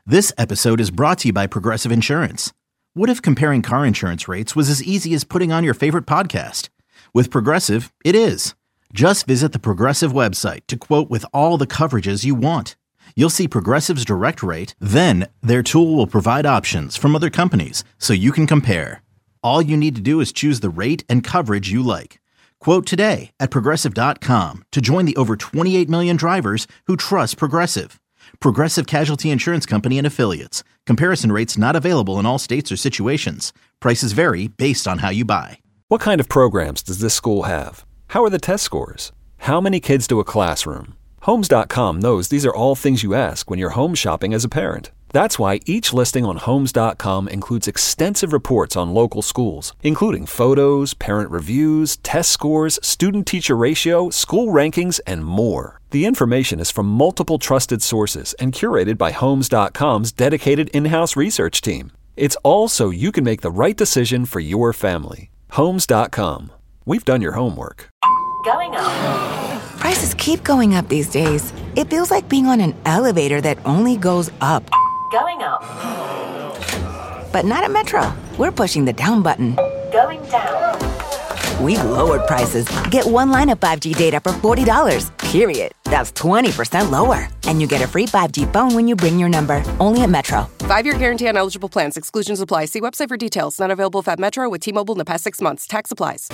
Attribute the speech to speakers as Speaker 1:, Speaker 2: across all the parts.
Speaker 1: This episode is brought to you by Progressive Insurance. What if comparing car insurance rates was as easy as putting on your favorite podcast? With Progressive, it is. Just visit the Progressive website to quote with all the coverages you want. You'll see Progressive's direct rate, then their tool will provide options from other companies so you can compare. All you need to do is choose the rate and coverage you like. Quote today at Progressive.com to join the over 28 million drivers who trust Progressive. Progressive Casualty Insurance Company and Affiliates. Comparison rates not available in all states or situations. Prices vary based on how you buy.
Speaker 2: What kind of programs does this school have? How are the test scores? How many kids do a classroom? Homes.com knows these are all things you ask when you're home shopping as a parent. That's why each listing on Homes.com includes extensive reports on local schools, including photos, parent reviews, test scores, student-teacher ratio, school rankings, and more. The information is from multiple trusted sources and curated by Homes.com's dedicated in-house research team. It's all so you can make the right decision for your family. Homes.com. We've done your homework.
Speaker 3: Going up.
Speaker 4: Prices keep going up these days. It feels like being on an elevator that only goes up.
Speaker 3: Going up.
Speaker 4: But not at Metro. We're pushing the down button.
Speaker 3: Going down.
Speaker 4: We've lowered prices. Get one line of 5G data for $40, period. That's 20% lower. And you get a free 5G phone when you bring your number. Only at Metro.
Speaker 5: 5-year guarantee on eligible plans. Exclusions apply. See website for details. Not available at Metro with T-Mobile in the past 6 months. Tax applies.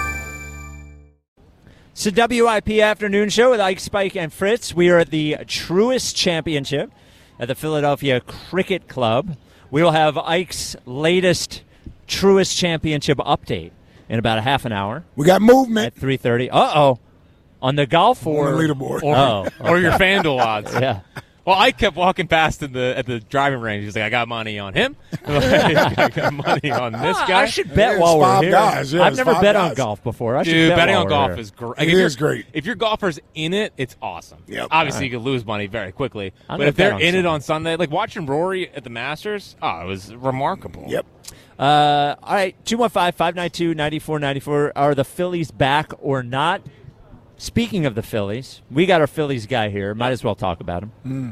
Speaker 6: It's the WIP Afternoon Show with Ike, Spike, and Fritz. We are at the Truist Championship at the Philadelphia Cricket Club. We will have Ike's latest Truist Championship update in about a half an hour.
Speaker 7: We got movement.
Speaker 6: At 3:30. Uh-oh. On the golf or...
Speaker 7: On the leaderboard.
Speaker 8: Or your FanDuel odds.
Speaker 6: Yeah.
Speaker 8: Well, I kept walking past at the driving range. He's like, I got money on him. I got money on this guy.
Speaker 6: I should bet while we're here.
Speaker 7: Guys. Yeah,
Speaker 6: I've never bet
Speaker 7: guys.
Speaker 6: on golf before. I should
Speaker 8: Dude,
Speaker 6: bet
Speaker 8: betting
Speaker 6: while
Speaker 8: on
Speaker 6: we're
Speaker 8: golf
Speaker 6: here.
Speaker 8: is great.
Speaker 7: It is great.
Speaker 8: If your golfer's in it, it's awesome.
Speaker 7: Yep.
Speaker 8: Obviously, you could lose money very quickly.
Speaker 6: I'm
Speaker 8: But
Speaker 6: gonna
Speaker 8: if they're
Speaker 6: bet on
Speaker 8: in it
Speaker 6: Sunday.
Speaker 8: on Sunday, like watching Rory at the Masters, it was remarkable.
Speaker 7: Yep.
Speaker 6: All right, 215-592-9494. Are the Phillies back or not? Speaking of the Phillies, we got our Phillies guy here. Might as well talk about him.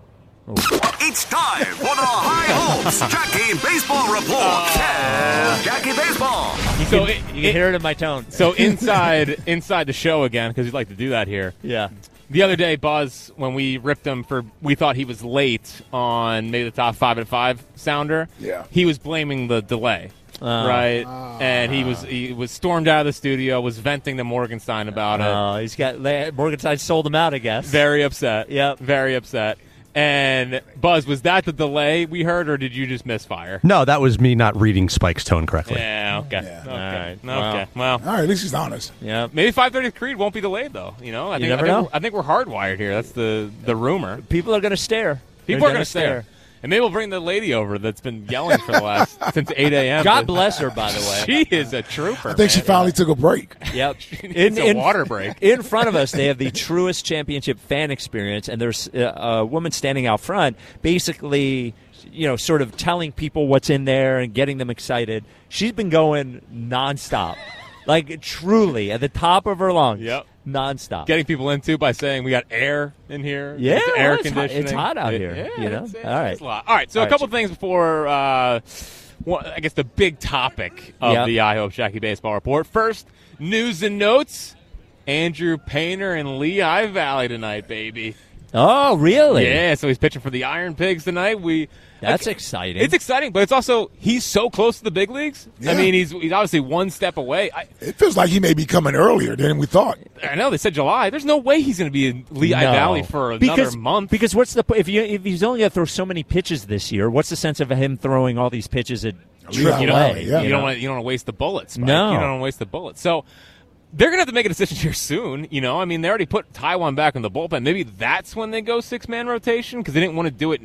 Speaker 9: It's time for the High Hopes Jackie Baseball Report. Jackie Baseball.
Speaker 8: So
Speaker 6: You can hear it in my tone.
Speaker 8: So inside the show again, because we'd like to do that here.
Speaker 6: Yeah.
Speaker 8: The other day, Buzz, when we ripped him we thought he was late on maybe the top 5 at 5 sounder.
Speaker 7: Yeah.
Speaker 8: He was blaming the delay. Right, and he was stormed out of the studio, was venting to Morgenstein about it.
Speaker 6: He's got Morgenstein sold him out, I guess.
Speaker 8: Very upset.
Speaker 6: Yep.
Speaker 8: Very upset. And Buzz, was that the delay we heard, or did you just misfire?
Speaker 10: No, that was me not reading Spike's tone correctly.
Speaker 8: Yeah. Okay.
Speaker 7: Yeah.
Speaker 8: Okay.
Speaker 6: All right.
Speaker 8: Okay. Well,
Speaker 7: All right, at least he's honest.
Speaker 6: Yeah.
Speaker 8: maybe 5:30 Creed won't be delayed though. You know, I think we're hardwired here. That's the rumor.
Speaker 6: People are going to stare.
Speaker 8: People are going to stare. And maybe we'll bring the lady over that's been yelling for the last since 8 a.m.
Speaker 6: God bless her, by the way.
Speaker 8: She is a trooper.
Speaker 7: I think she finally took a break.
Speaker 6: Yep.
Speaker 8: She needs a water break.
Speaker 6: In front of us, they have the Truist Championship fan experience, and there's a woman standing out front, basically, sort of telling people what's in there and getting them excited. She's been going nonstop, like truly at the top of her lungs.
Speaker 8: Yep.
Speaker 6: Nonstop.
Speaker 8: Getting people into by saying we got air in here.
Speaker 6: Yeah,
Speaker 8: It's air
Speaker 6: well,
Speaker 8: conditioning.
Speaker 6: It's hot out here.
Speaker 8: Yeah,
Speaker 6: All
Speaker 8: it's
Speaker 6: right.
Speaker 8: a lot. All right. So
Speaker 6: All
Speaker 8: a couple
Speaker 6: right.
Speaker 8: things before. I guess the big topic of the I Hope Jackie Baseball Report. First, news and notes. Andrew Painter and Lehigh Valley tonight, baby.
Speaker 6: Oh, really?
Speaker 8: Yeah. So he's pitching for the Iron Pigs tonight.
Speaker 6: That's exciting.
Speaker 8: It's exciting, but it's also he's so close to the big leagues.
Speaker 7: Yeah.
Speaker 8: I mean, he's obviously one step away.
Speaker 7: It feels like he may be coming earlier than we thought.
Speaker 8: I know they said July. There's no way he's going to be in Lehigh Valley for another month.
Speaker 6: Because what's the if he's only going to throw so many pitches this year? What's the sense of him throwing all these pitches at
Speaker 7: Lehigh Valley, yeah.
Speaker 8: You don't want to waste the bullets. Mike.
Speaker 6: No.
Speaker 8: You don't want to waste the bullets. So they're going to have to make a decision here soon. I mean, they already put Taiwan back in the bullpen. Maybe that's when they go 6-man rotation because they didn't want to do it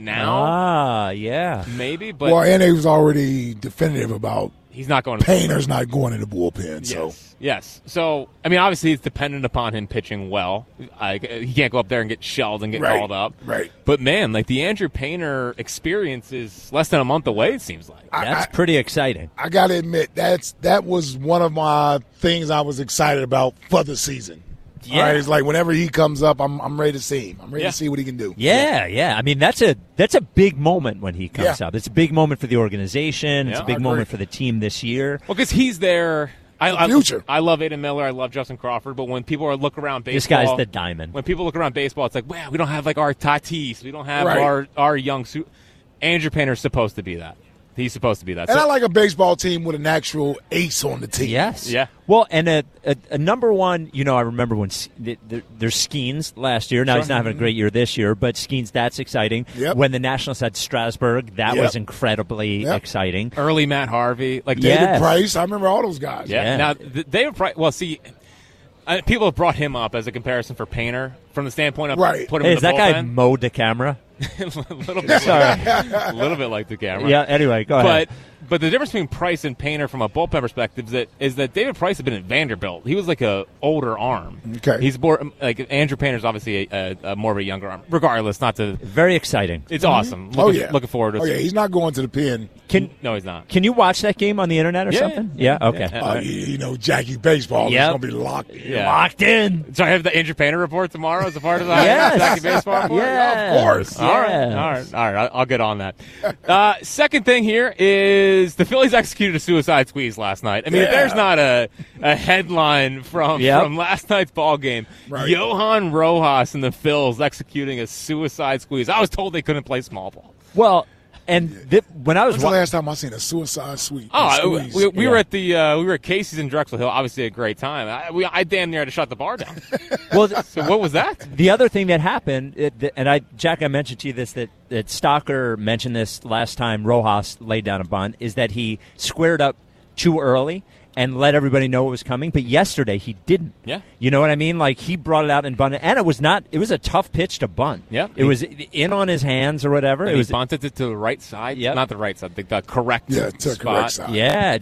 Speaker 8: now.
Speaker 6: Yeah.
Speaker 8: Maybe, but
Speaker 7: and it was already definitive about
Speaker 8: he's not going.
Speaker 7: Painter's not going in the bullpen. So
Speaker 8: Yes. So, I mean, obviously it's dependent upon him pitching well. He can't go up there and get shelled and get called up.
Speaker 7: Right.
Speaker 8: But, man, like the Andrew Painter experience is less than a month away, it seems like.
Speaker 6: That's pretty exciting.
Speaker 7: I got to admit, that was one of my things I was excited about for the season.
Speaker 6: Yeah.
Speaker 7: All right, it's like whenever he comes up, I'm ready to see him. I'm ready to see what he can do.
Speaker 6: Yeah. I mean, that's a big moment when he comes up. It's a big moment for the organization. It's a big moment for the team this year.
Speaker 8: Well, because he's there.
Speaker 7: Future.
Speaker 8: I love Aiden Miller. I love Justin Crawford. But when people look around baseball,
Speaker 6: this guy's the diamond.
Speaker 8: When people look around baseball, it's like, wow, we don't have like our Tatis. We don't have our young. Andrew Painter's supposed to be that. He's supposed to be that.
Speaker 7: And I like a baseball team with an actual ace on the team.
Speaker 6: Yes.
Speaker 8: Yeah.
Speaker 6: Well, and a number one, I remember when there's Skeens last year. Now he's not having a great year this year, but Skeens, that's exciting.
Speaker 7: Yep.
Speaker 6: When the Nationals had Strasburg, that was incredibly exciting.
Speaker 8: Early Matt Harvey. Like
Speaker 7: David Price. I remember all those guys.
Speaker 8: Yeah. Now, David Price, well, see, people have brought him up as a comparison for Painter from the standpoint of put him in
Speaker 6: is
Speaker 8: the
Speaker 6: that
Speaker 8: bullpen.
Speaker 6: guy Mo DeCamera?
Speaker 8: a little bit. Sorry. A little bit like the camera.
Speaker 6: Yeah, anyway, go ahead.
Speaker 8: But the difference between Price and Painter from a bullpen perspective is that David Price had been at Vanderbilt. He was like a older arm.
Speaker 7: Okay.
Speaker 8: He's more like Andrew Painter's obviously a more of a younger arm. Regardless, not to
Speaker 6: very exciting.
Speaker 8: It's awesome. Looking forward to it.
Speaker 7: Oh yeah, he's not going to the pen.
Speaker 8: No, he's not.
Speaker 6: Can you watch that game on the internet or something? Yeah. Okay.
Speaker 7: Jackie Baseball is going to be locked in.
Speaker 8: So I have the Andrew Painter report tomorrow as a part of the Jackie Baseball report?
Speaker 7: Yeah, of course.
Speaker 8: All right. I'll get on that. Second thing here is the Phillies executed a suicide squeeze last night. I mean, if there's not a headline from last night's ball game, Johan Rojas and the Phils executing a suicide squeeze. I was told they couldn't play small ball.
Speaker 6: Well, and when I was
Speaker 7: the last time I seen a suicide squeeze?
Speaker 8: We were at we were at Casey's in Drexel Hill. Obviously, a great time. I damn near had to shut the bar down.
Speaker 6: Well,
Speaker 8: so what was that?
Speaker 6: The other thing that happened, Jack, I mentioned to you this that Stalker mentioned this last time. Rojas laid down a bunt. Is that he squared up too early and let everybody know it was coming. But yesterday he didn't.
Speaker 8: Yeah.
Speaker 6: You know what I mean? Like he brought it out and bunted, and it was a tough pitch to bunt.
Speaker 8: Yeah.
Speaker 6: It was in on his hands or whatever.
Speaker 8: And he bunted it to the right side.
Speaker 6: Yep.
Speaker 8: Not the right side, the correct
Speaker 7: to the
Speaker 8: spot.
Speaker 7: correct side.
Speaker 6: Yeah,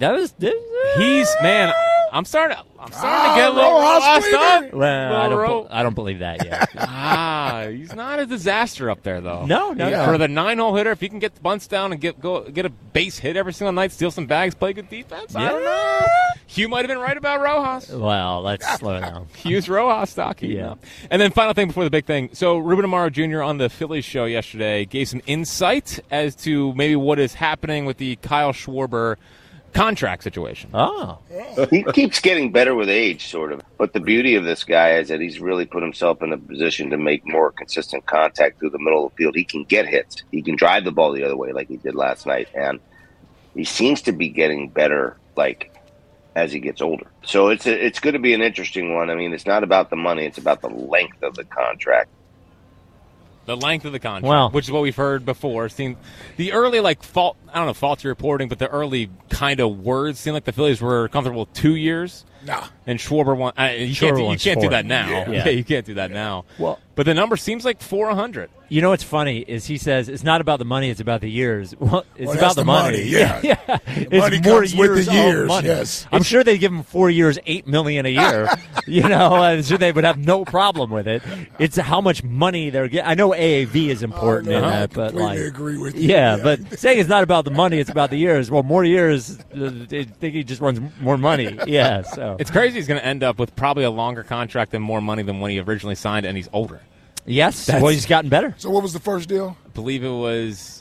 Speaker 8: I'm starting to get a little lost up.
Speaker 6: Well, I don't believe that yet.
Speaker 8: He's not a disaster up there though.
Speaker 6: No.
Speaker 8: For the 9-hole hitter, if he can get the bunts down and get a base hit every single night, steal some bags, play good defense, I don't know. Hugh might have been right about Rojas.
Speaker 6: Well, let's slow down.
Speaker 8: Hugh's Rojas stock.
Speaker 6: Yeah.
Speaker 8: And then final thing before the big thing. So Ruben Amaro Jr. on the Phillies show yesterday gave some insight as to maybe what is happening with the Kyle Schwarber contract situation.
Speaker 6: Oh.
Speaker 11: He keeps getting better with age, sort of. But the beauty of this guy is that he's really put himself in a position to make more consistent contact through the middle of the field. He can get hits. He can drive the ball the other way like he did last night. And he seems to be getting better, as he gets older. So it's going to be an interesting one. I mean, it's not about the money. It's about the length of the contract.
Speaker 8: The length of the contract, which is what we've heard before. Seen the early faulty reporting, but the early kind of words seemed like the Phillies were comfortable with 2 years.
Speaker 7: Nah.
Speaker 8: And Schwarber won. You can't do that now.
Speaker 6: Yeah,
Speaker 8: you can't do that now.
Speaker 6: Well,
Speaker 8: but the number seems like 400.
Speaker 6: You know what's funny is he says it's not about the money, it's about the years. Well, it's about the money.
Speaker 7: Yeah.
Speaker 6: It's
Speaker 7: money
Speaker 6: more
Speaker 7: comes
Speaker 6: years
Speaker 7: with the years.
Speaker 6: of money.
Speaker 7: Yes.
Speaker 6: I'm sure they give him 4 years, $8 million a year. I'm sure they would have no problem with it. It's how much money they're getting. I know AAV is important in that, but
Speaker 7: completely agree with you.
Speaker 6: Yeah, but saying it's not about the money, it's about the years. Well, more years, I think he just runs more money. Yeah, so
Speaker 8: it's crazy. He's going to end up with probably a longer contract and more money than when he originally signed, and he's older.
Speaker 6: Yes, well, he's gotten better.
Speaker 7: So what was the first deal?
Speaker 8: I believe it was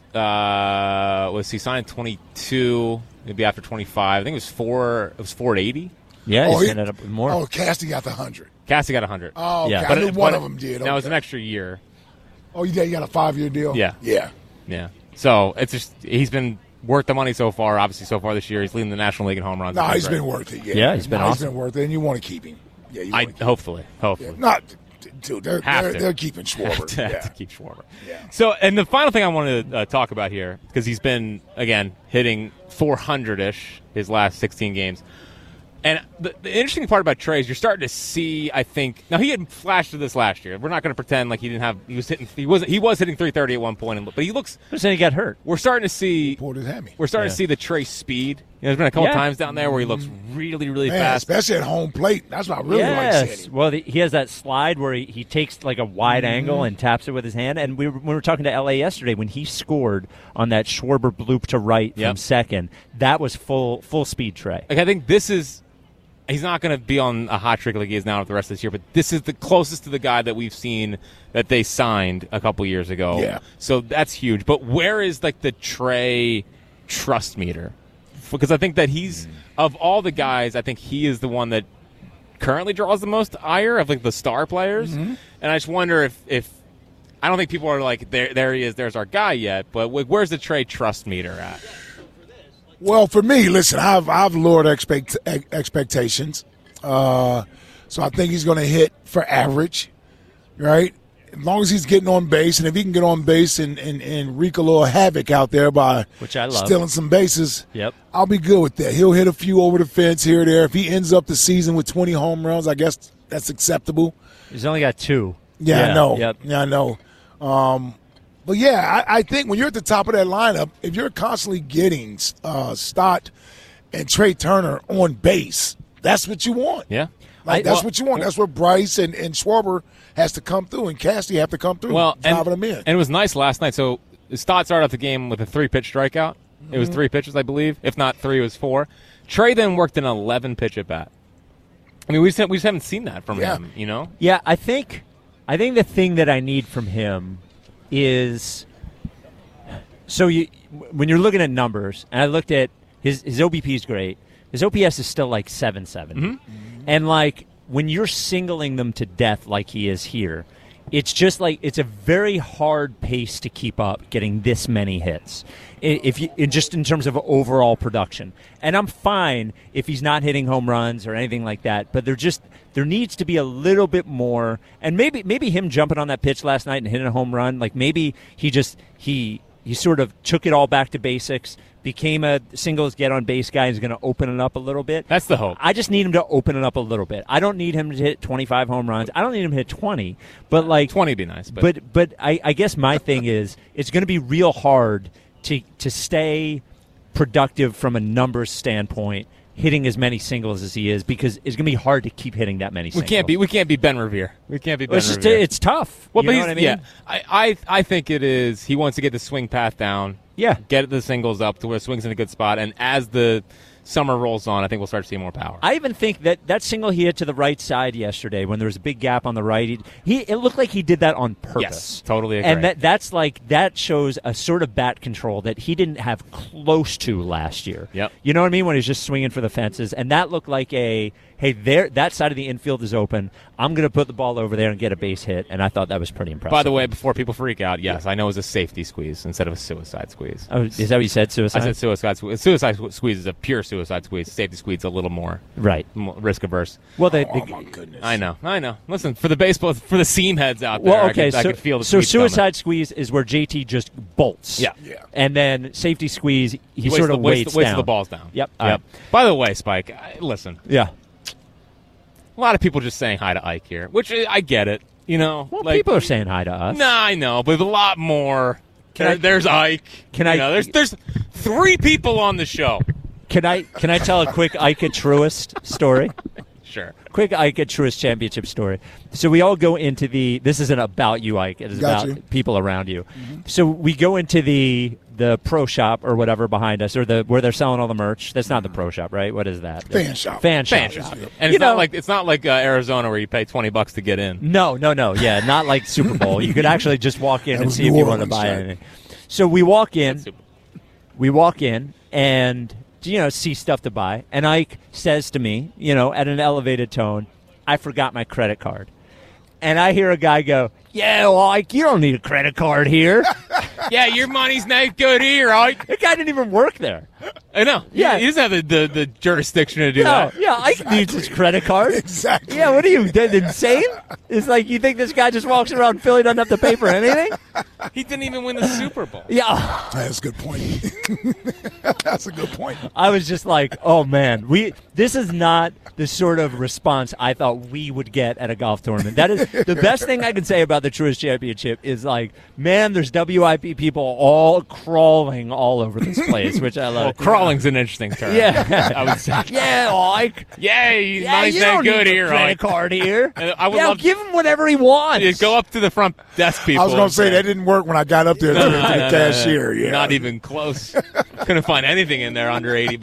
Speaker 8: he signed 22, maybe after 25. I think it was 480.
Speaker 6: Yeah, he's ended up with more.
Speaker 7: Oh, Casty got the 100.
Speaker 8: Cassie got 100.
Speaker 7: Oh, okay.
Speaker 6: Yeah.
Speaker 7: I knew one of them did.
Speaker 8: That was an extra year.
Speaker 7: Oh, you got a 5-year deal?
Speaker 8: Yeah. So it's just he's been worth the money so far. Obviously, so far this year, he's leading the National League in home runs.
Speaker 7: No, he's been worth it.
Speaker 6: Yeah, he's been awesome.
Speaker 7: He's been worth it, and you want to keep him. Yeah,
Speaker 8: hopefully.
Speaker 7: Yeah. Not, dude. They're keeping Schwarber.
Speaker 8: Have to keep Schwarber. Yeah. So, and the final thing I wanted to talk about here, because he's been again hitting 400-ish his last 16 games. And the interesting part about Trey is you're starting to see, I think, now he had flashed to this last year. We're not going to pretend like he was hitting 330 at one point, but he looks.
Speaker 6: But then he got hurt.
Speaker 8: We're starting to see.
Speaker 7: Pulled his hammy.
Speaker 8: We're starting to see the Trey speed. There's been a couple times down there where he looks really, really fast,
Speaker 7: especially at home plate. That's what I really like seeing him.
Speaker 6: Well, he has that slide where he takes like a wide angle and taps it with his hand. And we were talking to LA yesterday when he scored on that Schwarber bloop to right from second. That was full speed Trey.
Speaker 8: Like I think this is. he's not going to be on a hot streak like he is now for the rest of this year, but this is the closest to the guy that we've seen that they signed a couple years ago.
Speaker 7: Yeah.
Speaker 8: So that's huge. But where is like the Trey trust meter? Because I think that he's of all the guys, I think he is the one that currently draws the most ire of like the star players. And I just wonder if I don't think people are like there he is, there's our guy yet, but where's the Trey trust meter at?
Speaker 7: Well, for me, listen, I've lowered expectations. So I think he's going to hit for average, right? As long as he's getting on base, and if he can get on base and wreak a little havoc out there by stealing some bases, I'll be good with that. He'll hit a few over the fence here or there. If he ends up the season with 20 home runs, I guess that's acceptable.
Speaker 6: He's only got 2.
Speaker 7: Yeah, I know. Yep. Yeah, I know. But, yeah, I think when you're at the top of that lineup, if you're constantly getting Stott and Trey Turner on base, that's what you want.
Speaker 8: Yeah.
Speaker 7: That's what you want. That's where Bryce and Schwarber has to come through, and Cassidy have to come through, driving them in.
Speaker 8: And it was nice last night. So Stott started off the game with a 3-pitch strikeout. It was 3 pitches, I believe. If not 3, it was 4. Trey then worked an 11-pitch at bat. I mean, we just haven't seen that from him, you know?
Speaker 6: Yeah, I think the thing that I need from him is when you're looking at numbers, and I looked at his OBP is great. His OPS is still like 7.7. And like when you're singling them to death like he is here, it's just like it's a very hard pace to keep up getting this many hits. Just in terms of overall production. And I'm fine if he's not hitting home runs or anything like that, but there needs to be a little bit more. And maybe him jumping on that pitch last night and hitting a home run, like maybe he sort of took it all back to basics, became a singles get-on-base guy, is going to open it up a little bit.
Speaker 8: That's the hope.
Speaker 6: I just need him to open it up a little bit. I don't need him to hit 25 home runs. I don't need him to hit 20. But like
Speaker 8: 20 would be nice.
Speaker 6: But I guess my thing is it's going to be real hard to stay productive from a numbers standpoint, hitting as many singles as he is, because it's going to be hard to keep hitting that many singles.
Speaker 8: We can't be Ben Revere. We can't be Ben Revere.
Speaker 6: It's tough.
Speaker 8: Well,
Speaker 6: you know what I mean?
Speaker 8: Yeah, I think it is. He wants to get the swing path down.
Speaker 6: Yeah.
Speaker 8: Get the singles up to where swing's in a good spot, and as the summer rolls on, I think we'll start to see more power.
Speaker 6: I even think that single he hit to the right side yesterday when there was a big gap on the right, it looked like he did that on purpose.
Speaker 8: Yes, totally agree.
Speaker 6: And that shows a sort of bat control that he didn't have close to last year.
Speaker 8: Yep.
Speaker 6: You know what I mean? When he was just swinging for the fences. And that looked like that side of the infield is open. I'm going to put the ball over there and get a base hit. And I thought that was pretty impressive.
Speaker 8: By the way, before people freak out, yes, I know it was a safety squeeze instead of a suicide squeeze.
Speaker 6: Oh, is that what you said, suicide?
Speaker 8: I said suicide squeeze. Suicide squeeze is a pure suicide squeeze. Safety squeeze is a little more risk averse.
Speaker 6: Well,
Speaker 7: my goodness.
Speaker 8: I know. Listen, for the seam heads out there, I could feel the
Speaker 6: suicide squeeze is where JT just bolts.
Speaker 8: Yeah.
Speaker 6: And then safety squeeze, he sort of waits down.
Speaker 8: the balls down.
Speaker 6: Yep.
Speaker 8: By the way, Spike, listen.
Speaker 6: Yeah.
Speaker 8: A lot of people just saying hi to Ike here, which I get it. You know,
Speaker 6: well, people are saying hi to us.
Speaker 8: Nah, I know, but a lot more. There's Ike. There's 3 people on the show.
Speaker 6: Can I tell a quick Ike Truist story?
Speaker 8: Sure.
Speaker 6: Quick Ike Truist championship story. So we all go into this isn't about you, Ike. It is about people around you. Mm-hmm. So we go into the pro shop or whatever behind us, or where they're selling all the merch. That's not the pro shop, right? What is that?
Speaker 7: Fan shop.
Speaker 6: Fan shop.
Speaker 8: And it's not like Arizona where you pay $20 to get in.
Speaker 6: No. Yeah, not like Super Bowl. You could actually just walk in and see if you want to buy anything. So we walk in. And see stuff to buy. And Ike says to me, at an elevated tone, I forgot my credit card. And I hear a guy go, yeah, well, Ike, you don't need a credit card here.
Speaker 8: Yeah, your money's not good here, Ike.
Speaker 6: The guy didn't even work there.
Speaker 8: I know.
Speaker 6: Yeah.
Speaker 8: He doesn't have the jurisdiction to do that.
Speaker 6: Yeah, Ike needs his credit card.
Speaker 7: Exactly.
Speaker 6: Yeah, what are you, insane? It's like you think this guy just walks around Philly, doesn't have to pay for anything?
Speaker 8: He didn't even win the Super Bowl.
Speaker 6: Yeah.
Speaker 7: That's a good point. That's a good point.
Speaker 6: I was just like, oh, man, this is not the sort of response I thought we would get at a golf tournament. That is the best thing I can say about the Truist Championship is like, man, there's WIP people all crawling all over this place, which I love.
Speaker 8: Crawling's an interesting term.
Speaker 6: Yeah.
Speaker 8: I would say.
Speaker 6: Yeah, Ike.
Speaker 8: Yay,
Speaker 6: Yeah,
Speaker 8: money's
Speaker 6: you
Speaker 8: that
Speaker 6: don't
Speaker 8: good
Speaker 6: need
Speaker 8: here,
Speaker 6: a credit
Speaker 8: Ike.
Speaker 6: card here.
Speaker 8: And I would
Speaker 6: Yeah,
Speaker 8: love
Speaker 6: give him whatever he wants.
Speaker 8: to go up to the front desk people.
Speaker 7: I was going
Speaker 8: and
Speaker 7: to say that didn't work when I got up there to the cashier. Yeah.
Speaker 8: Not even close. Couldn't find anything in there under $80.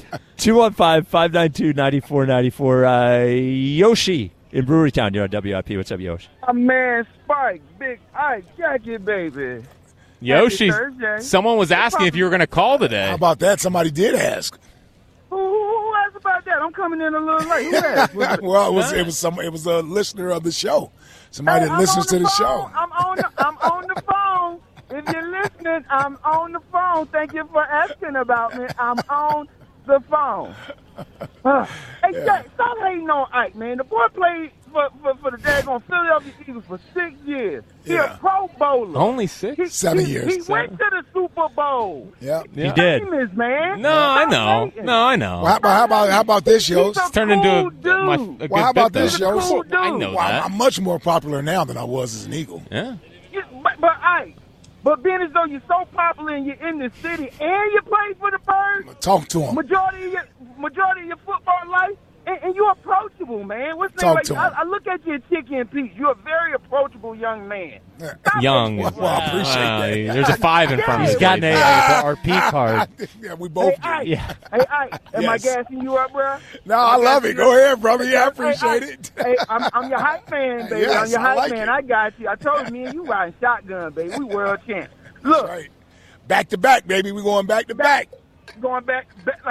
Speaker 6: 215-592-9494. Yoshi in Brewerytown. You're on WIP. What's up, Yoshi?
Speaker 12: My man Spike, Big Ike, Jackie, baby.
Speaker 8: Yoshi,
Speaker 12: Happy Thursday.
Speaker 8: someone was asking if you were going to call today.
Speaker 7: How about that? Somebody did ask.
Speaker 12: Who asked about that? I'm coming in a little late. Who asked?
Speaker 7: Well, it was a listener of the show. Somebody that listens to the show.
Speaker 12: I'm on the phone. If you're listening, I'm on the phone. Thank you for asking about me. I'm on the phone. Hey, Jack, stop hating on Ike, man. The boy played for the daggone Philadelphia Eagles for 6 years. He's a Pro Bowler.
Speaker 8: Only 6?
Speaker 7: 7 years.
Speaker 12: He went to the Super Bowl.
Speaker 7: Yeah.
Speaker 6: He did.
Speaker 12: Famous, man.
Speaker 8: No, I know.
Speaker 12: hating.
Speaker 8: No, I know.
Speaker 7: Well, how about this, yo?
Speaker 12: He's a
Speaker 8: Turned into
Speaker 12: cool
Speaker 8: a
Speaker 12: dude.
Speaker 8: good
Speaker 7: Well, how about
Speaker 8: bit,
Speaker 7: this,
Speaker 8: though.
Speaker 7: yo?
Speaker 12: Cool dude.
Speaker 8: I know
Speaker 7: Well,
Speaker 8: that.
Speaker 7: I'm much more popular now than I was as an Eagle.
Speaker 8: Yeah.
Speaker 12: But Ike, but being as though you're so popular and you're in the city and you play for the Birds,
Speaker 7: Talk to him.
Speaker 12: majority of your football life, and you're approachable, man. What's
Speaker 7: Talk
Speaker 12: like?
Speaker 7: to him.
Speaker 12: I look at you at Chicky and Pete. You're a very approachable young man.
Speaker 8: Young.
Speaker 7: Well, I appreciate that.
Speaker 8: There's a 5 in front of
Speaker 6: He's
Speaker 8: his
Speaker 6: got an
Speaker 8: name.
Speaker 6: AARP card.
Speaker 7: Yeah, we both
Speaker 12: Hey, Ike.
Speaker 6: Yeah.
Speaker 12: Hey, Ike. Am I
Speaker 7: Yes.
Speaker 12: gassing you up, bro?
Speaker 7: No, I love it. Go ahead, brother. Yeah, I appreciate it.
Speaker 12: Hey, I'm your hype man, baby.
Speaker 7: Yes,
Speaker 12: I'm your
Speaker 7: I
Speaker 12: hype
Speaker 7: like
Speaker 12: man.
Speaker 7: it.
Speaker 12: I got you. I told you, me and you riding shotgun, baby. We world champs. Look,
Speaker 7: Right. Back to back, baby. We going back to back.
Speaker 12: going back,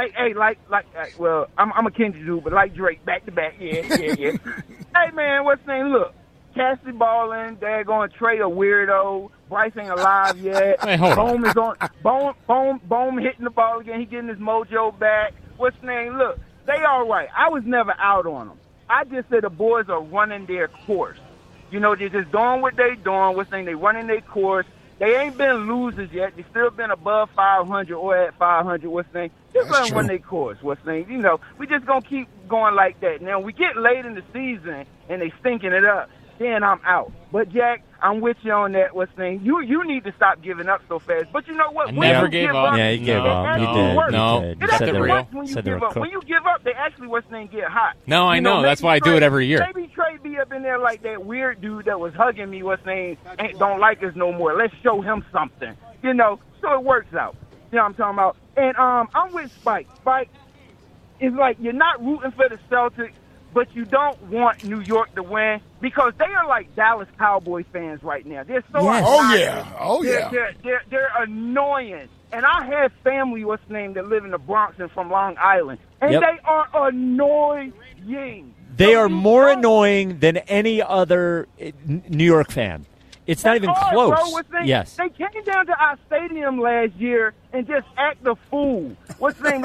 Speaker 12: well, I'm a Kendrick dude, but like Drake, back to back, yeah. Hey, man, what's the name? Look, Cassidy balling, daggone Trey a weirdo, Bryce ain't alive yet.
Speaker 8: Hey, hold on.
Speaker 12: Bohm is on, Bohm hitting the ball again. He getting his mojo back. What's the name? Look, they all right. I was never out on them. I just said the boys are running their course. You know, they're just doing what they doing. What's the name? They running their course. They ain't been losers yet. They still been above 500 or at 500. What's the name? Just let them run their course. What's the name? You know, we just gonna keep going like that. Now we get late in the season and they stinking it up. Then I'm out. But Jack, I'm with you on that. What's the name? You need to stop giving up so fast. But you know what?
Speaker 8: I
Speaker 12: When
Speaker 8: never
Speaker 12: you
Speaker 8: gave
Speaker 12: give
Speaker 8: up.
Speaker 6: Yeah, he gave
Speaker 12: it
Speaker 6: up. He
Speaker 12: actually
Speaker 6: did.
Speaker 12: works.
Speaker 8: No.
Speaker 6: He
Speaker 12: It
Speaker 6: did.
Speaker 12: actually
Speaker 6: Said they
Speaker 12: works
Speaker 6: were-
Speaker 12: when you
Speaker 6: said they
Speaker 12: give
Speaker 6: were
Speaker 12: up.
Speaker 6: cooked.
Speaker 12: When you give up, they actually what's the name get hot.
Speaker 8: No, I know. That's
Speaker 12: maybe
Speaker 8: why I do
Speaker 12: Trey-
Speaker 8: it every year.
Speaker 12: Maybe Trey be up in there like that weird dude that was hugging me. What's name? Don't like us no more. Let's show him something. You know, so it works out. You know what I'm talking about? And I'm with Spike. Spike is like you're not rooting for the Celtics, but you don't want New York to win because they are like Dallas Cowboys fans right now. They're so
Speaker 6: Yes.
Speaker 7: Oh, yeah.
Speaker 12: They're annoying. And I have family, what's the name, that live in the Bronx and from Long Island, and
Speaker 6: Yep.
Speaker 12: they are annoying.
Speaker 6: They
Speaker 12: So
Speaker 6: are
Speaker 12: you
Speaker 6: more
Speaker 12: don't-
Speaker 6: annoying than any other New York fan. It's not even
Speaker 12: hard,
Speaker 6: close.
Speaker 12: Bro. What's the name?
Speaker 6: Yes.
Speaker 12: They came down to our stadium last year and just act the fool. What's the name?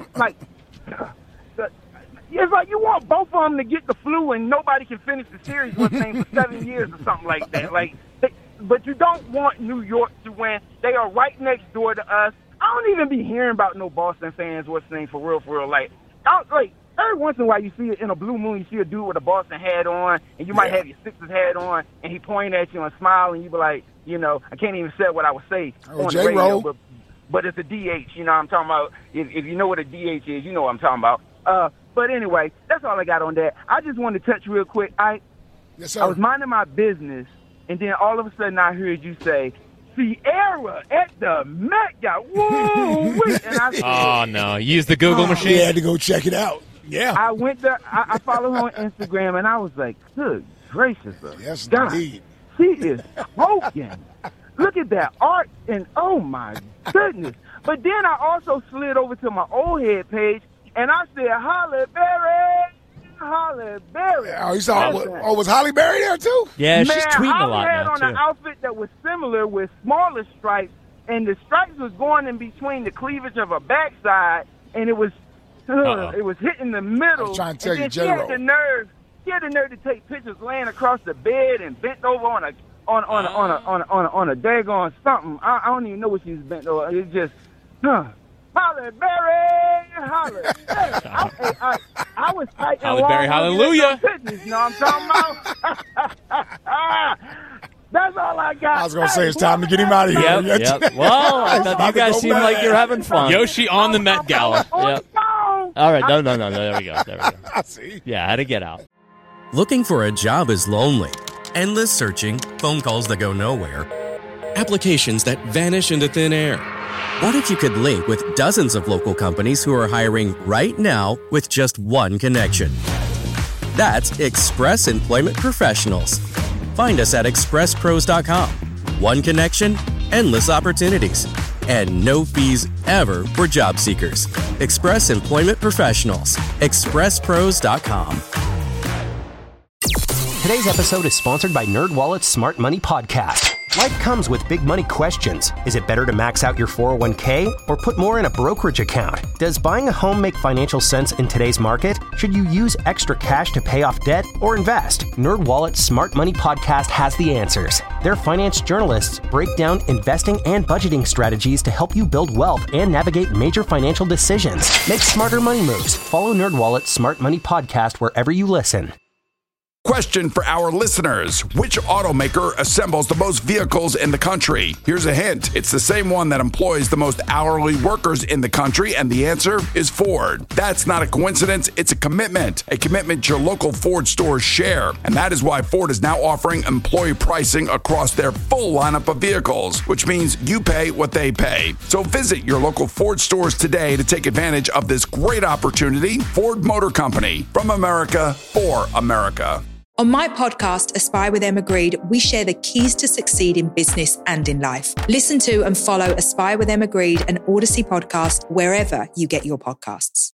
Speaker 12: It's like you want both of them to get the flu and nobody can finish the series what's the name for 7 years or something like that. But you don't want New York to win. They are right next door to us. I don't even be hearing about no Boston fans. What's the name for real? Like every once in a while you see it in a blue moon. You see a dude with a Boston hat on, and you might have your Sixers hat on, and he pointing at you and smile, and you be like, you know, I can't even say what I would say on the radio, but it's a DH. You know what I'm talking about? If you know what a DH is, you know what I'm talking about. But anyway, that's all I got on that. I just wanted to touch real quick.
Speaker 7: Yes, sir.
Speaker 12: I was minding my business, and then all of a sudden I heard you say, Sierra at the Met got woo! And I said,
Speaker 8: Oh, no. You used the Google machine?
Speaker 7: You had to go check it out. Yeah.
Speaker 12: I went there. I followed her on Instagram, and I was like, good gracious.
Speaker 7: Yes,
Speaker 12: God,
Speaker 7: indeed.
Speaker 12: she is smoking. Look at that art, and oh, my goodness. But then I also slid over to my old head page, and I said, Halle Berry.
Speaker 7: Oh, you saw, was Halle Berry there, too?
Speaker 6: Yeah,
Speaker 12: Man,
Speaker 6: she's tweeting a
Speaker 12: Holly
Speaker 6: lot
Speaker 12: had
Speaker 6: now,
Speaker 12: on
Speaker 6: too.
Speaker 12: an outfit that was similar with smaller stripes, and the stripes was going in between the cleavage of her backside, and it was hitting the middle.
Speaker 7: I'm trying to tell
Speaker 12: and
Speaker 7: you,
Speaker 12: then she had the nerve to take pictures laying across the bed and bent over on a daggone something. I don't even know what she was bent over. It's just, Halle Berry, Halle Berry. I was fighting
Speaker 8: Halle Berry, hallelujah.
Speaker 12: You know what I'm talking about? That's all I got.
Speaker 7: I was going to say it's time to get him out of here.
Speaker 6: Yep. Well, I thought you guys seem like you're having fun.
Speaker 8: Yoshi on the Met Gala.
Speaker 6: Yep. All right. No. There we go.
Speaker 7: I see.
Speaker 6: Yeah, I had to get out.
Speaker 13: Looking for a job is lonely. Endless searching, phone calls that go nowhere, applications that vanish into thin air. What if you could link with dozens of local companies who are hiring right now with just one connection? That's Express Employment Professionals. Find us at expresspros.com. One connection, endless opportunities, and no fees ever for job seekers. Express Employment Professionals. expresspros.com.
Speaker 14: Today's episode is sponsored by NerdWallet's Smart Money Podcast. Life comes with big money questions. Is it better to max out your 401k or put more in a brokerage account? Does buying a home make financial sense in today's market? Should you use extra cash to pay off debt or invest? NerdWallet's Smart Money Podcast has the answers. Their finance journalists break down investing and budgeting strategies to help you build wealth and navigate major financial decisions. Make smarter money moves. Follow NerdWallet's Smart Money Podcast wherever you listen.
Speaker 15: Question for our listeners. Which automaker assembles the most vehicles in the country? Here's a hint. It's the same one that employs the most hourly workers in the country, and the answer is Ford. That's not a coincidence. It's a commitment your local Ford stores share. And that is why Ford is now offering employee pricing across their full lineup of vehicles, which means you pay what they pay. So visit your local Ford stores today to take advantage of this great opportunity. Ford Motor Company, from America for America.
Speaker 16: On my podcast, Aspire with Emma Grede, we share the keys to succeed in business and in life. Listen to and follow Aspire with Emma Grede, an Odyssey podcast, wherever you get your podcasts.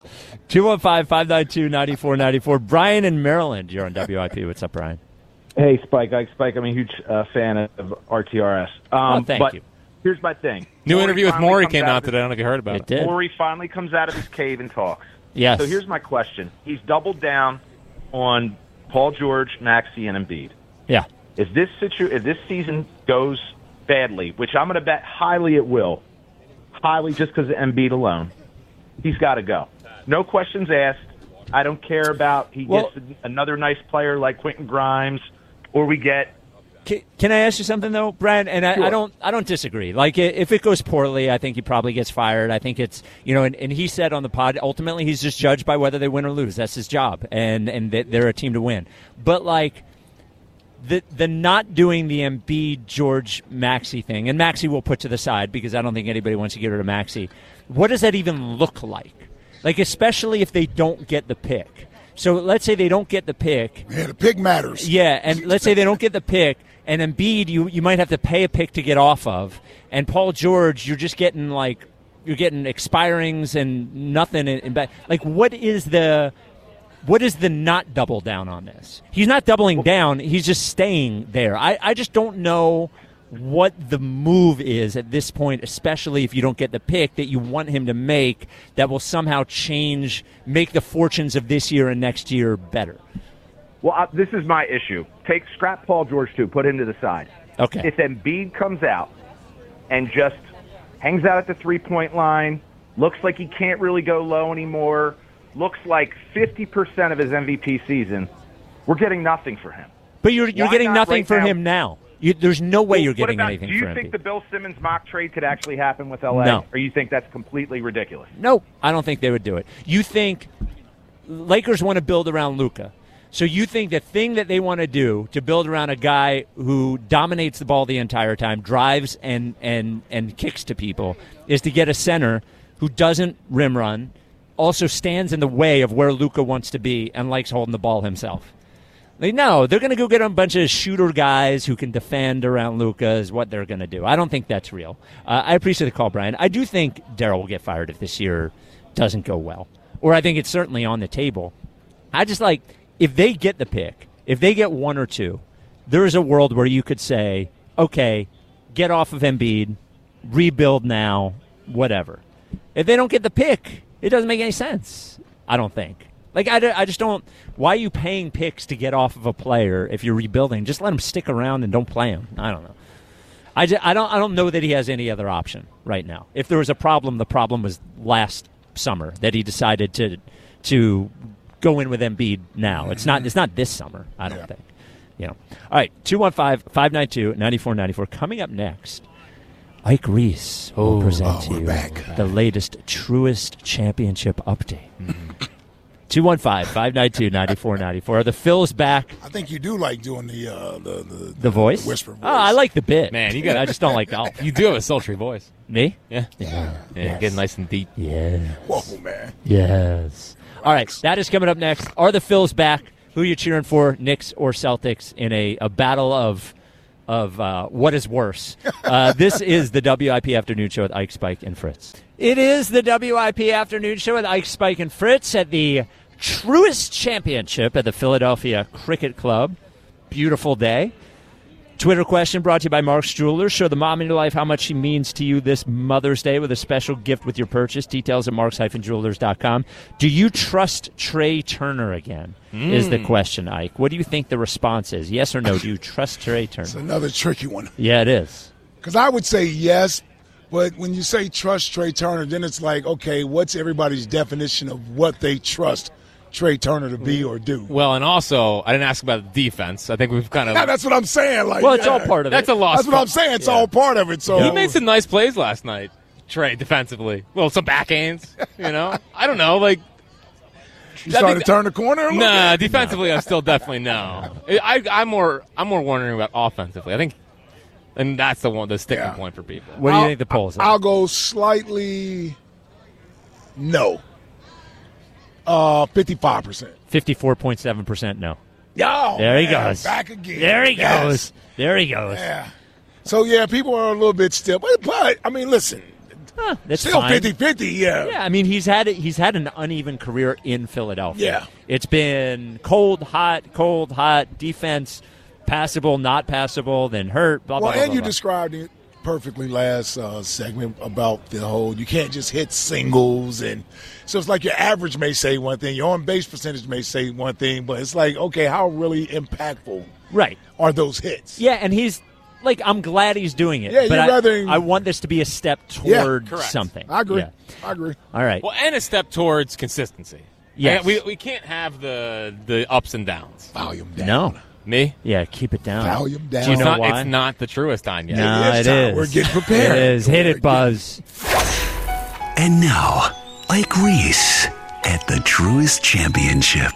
Speaker 6: 215-592-9494. Brian in Maryland, you're on WIP. What's up, Brian?
Speaker 17: Hey, Spike. I'm a huge fan of RTRS.
Speaker 6: Thank you.
Speaker 17: Here's my thing.
Speaker 8: New interview with Maury came out today. I don't know if you heard about it.
Speaker 6: Did.
Speaker 17: Maury finally comes out of his cave and talks.
Speaker 6: Yes.
Speaker 17: So here's my question. He's doubled down on Paul George, Maxey, and Embiid.
Speaker 6: Yeah.
Speaker 17: If this season goes badly, which I'm going to bet highly it will, just because of Embiid alone, he's got to go. No questions asked. I don't care about gets another nice player like Quentin Grimes, or we get.
Speaker 6: Can I ask you something though, Brian? And
Speaker 17: Sure.
Speaker 6: I don't disagree. Like if it goes poorly, I think he probably gets fired. I think it's and he said on the pod, ultimately he's just judged by whether they win or lose. That's his job, and they're a team to win. But like the not doing the Embiid, George, Maxey thing, and Maxey will put to the side because I don't think anybody wants to get rid of Maxey. What does that even look like? Like especially if they don't get the pick. So let's say they don't get the pick.
Speaker 7: Yeah, the pick matters.
Speaker 6: Yeah, and let's say they don't get the pick. And Embiid, you might have to pay a pick to get off of. And Paul George, you're just getting expirings and nothing in back. Like, what is the not double down on this? He's not doubling down. He's just staying there. I just don't know what the move is at this point, especially if you don't get the pick that you want him to make that will somehow make the fortunes of this year and next year better.
Speaker 17: Well, this is my issue. Scrap Paul George, too. Put him to the side.
Speaker 6: Okay.
Speaker 17: If Embiid comes out and just hangs out at the three-point line, looks like he can't really go low anymore, looks like 50% of his MVP season, we're getting nothing for him.
Speaker 6: But you're getting nothing for him now. There's no way you're getting anything for him.
Speaker 17: Do you think the Bill Simmons mock trade could actually happen with L.A.?
Speaker 6: No.
Speaker 17: Or you think that's completely ridiculous?
Speaker 6: No, I don't think they would do it. You think Lakers want to build around Luka. So you think the thing that they want to do to build around a guy who dominates the ball the entire time, drives and kicks to people, is to get a center who doesn't rim run, also stands in the way of where Luka wants to be and likes holding the ball himself. No, they're going to go get a bunch of shooter guys who can defend around Luka is what they're going to do. I don't think that's real. I appreciate the call, Brian. I do think Daryl will get fired if this year doesn't go well. Or I think it's certainly on the table. I just if they get the pick, if they get one or two, there is a world where you could say, okay, get off of Embiid, rebuild now, whatever. If they don't get the pick, it doesn't make any sense, I don't think. I just don't. Why are you paying picks to get off of a player if you're rebuilding? Just let him stick around and don't play him. I don't know. I don't know that he has any other option right now. If there was a problem, the problem was last summer that he decided to go in with Embiid now. It's not this summer, I don't think. you know. All right, 215-592-9494. Coming up next, Ike Reese will present to you the latest Truist Championship update. 215-592-9494. Are the Phils back?
Speaker 7: I think you do like doing the
Speaker 6: voice?
Speaker 7: The whisper voice.
Speaker 6: Oh, I like the bit.
Speaker 8: Man, you got.
Speaker 6: I just don't like golf.
Speaker 8: You do have a sultry voice.
Speaker 6: Me?
Speaker 8: Yeah. Getting nice and deep.
Speaker 6: Yeah.
Speaker 7: Whoa, man.
Speaker 6: Yes. All right, that is coming up next. Are the Phils back? Who are you cheering for, Knicks or Celtics, in a battle of what is worse? This is the WIP Afternoon Show with Ike, Spike, and Fritz. It is the WIP Afternoon Show with Ike, Spike, and Fritz at the Truist Championship at the Philadelphia Cricket Club. Beautiful day. Twitter question brought to you by Mark's Jewelers. Show the mom in your life how much she means to you this Mother's Day with a special gift with your purchase. Details at marks-jewelers.com. Do you trust Trey Turner again? Is the question, Ike. What do you think the response is? Yes or no? Do you trust Trey Turner?
Speaker 7: It's another tricky one.
Speaker 6: Yeah, it is.
Speaker 7: Because I would say yes, but when you say trust Trey Turner, then it's like, okay, what's everybody's definition of what they trust Trey Turner to be or do?
Speaker 8: Well, and also, I didn't ask about the defense. I think we've kind of...
Speaker 7: Yeah, that's what I'm saying. Like,
Speaker 6: well, it's all part of it.
Speaker 8: That's a loss.
Speaker 7: That's what I'm saying. It's all part of it. So
Speaker 8: he made some nice plays last night, Trey, defensively. Well, some backhands, you know? I don't know, like...
Speaker 7: You starting to turn the corner a little
Speaker 8: Nah,
Speaker 7: bit?
Speaker 8: defensively, I'm still definitely no. I'm more wondering about offensively. I think, and that's the sticking point for people.
Speaker 6: What do you think the polls are?
Speaker 7: I'll go slightly no. 55%.
Speaker 6: 54.7% no.
Speaker 7: Yo,
Speaker 6: there he
Speaker 7: man,
Speaker 6: goes.
Speaker 7: Back again.
Speaker 6: There he
Speaker 7: Yes.
Speaker 6: goes. There he goes.
Speaker 7: Yeah. So, yeah, people are a little bit still. But I mean, listen.
Speaker 6: That's
Speaker 7: still
Speaker 6: fine.
Speaker 7: 50-50, yeah.
Speaker 6: Yeah, I mean, he's had an uneven career in Philadelphia.
Speaker 7: Yeah.
Speaker 6: It's been cold, hot, defense, passable, not passable, then hurt, blah, blah,
Speaker 7: Well,
Speaker 6: blah,
Speaker 7: and
Speaker 6: blah,
Speaker 7: you
Speaker 6: blah.
Speaker 7: described it perfectly last segment about the whole you can't just hit singles. And so it's like your average may say one thing, your on-base percentage may say one thing, but it's like, okay, how really impactful are those hits?
Speaker 6: Yeah, and he's – like, I'm glad he's doing it.
Speaker 7: Yeah,
Speaker 6: but
Speaker 7: you'd rather-
Speaker 6: I want this to be a step toward
Speaker 8: correct.
Speaker 6: something.
Speaker 7: I agree.
Speaker 6: Yeah.
Speaker 7: I agree.
Speaker 6: All right.
Speaker 8: Well, and a step towards consistency.
Speaker 6: Yes.
Speaker 8: And we can't have the ups and downs.
Speaker 7: Volume down.
Speaker 6: No.
Speaker 8: Me?
Speaker 6: Yeah, keep it down.
Speaker 7: Volume down.
Speaker 6: Do you know why?
Speaker 8: It's not the truest time yet.
Speaker 6: No, it is.
Speaker 7: We're getting prepared.
Speaker 6: It is. Hit it, Buzz.
Speaker 9: And now, Ike Reese at the Truist Championship.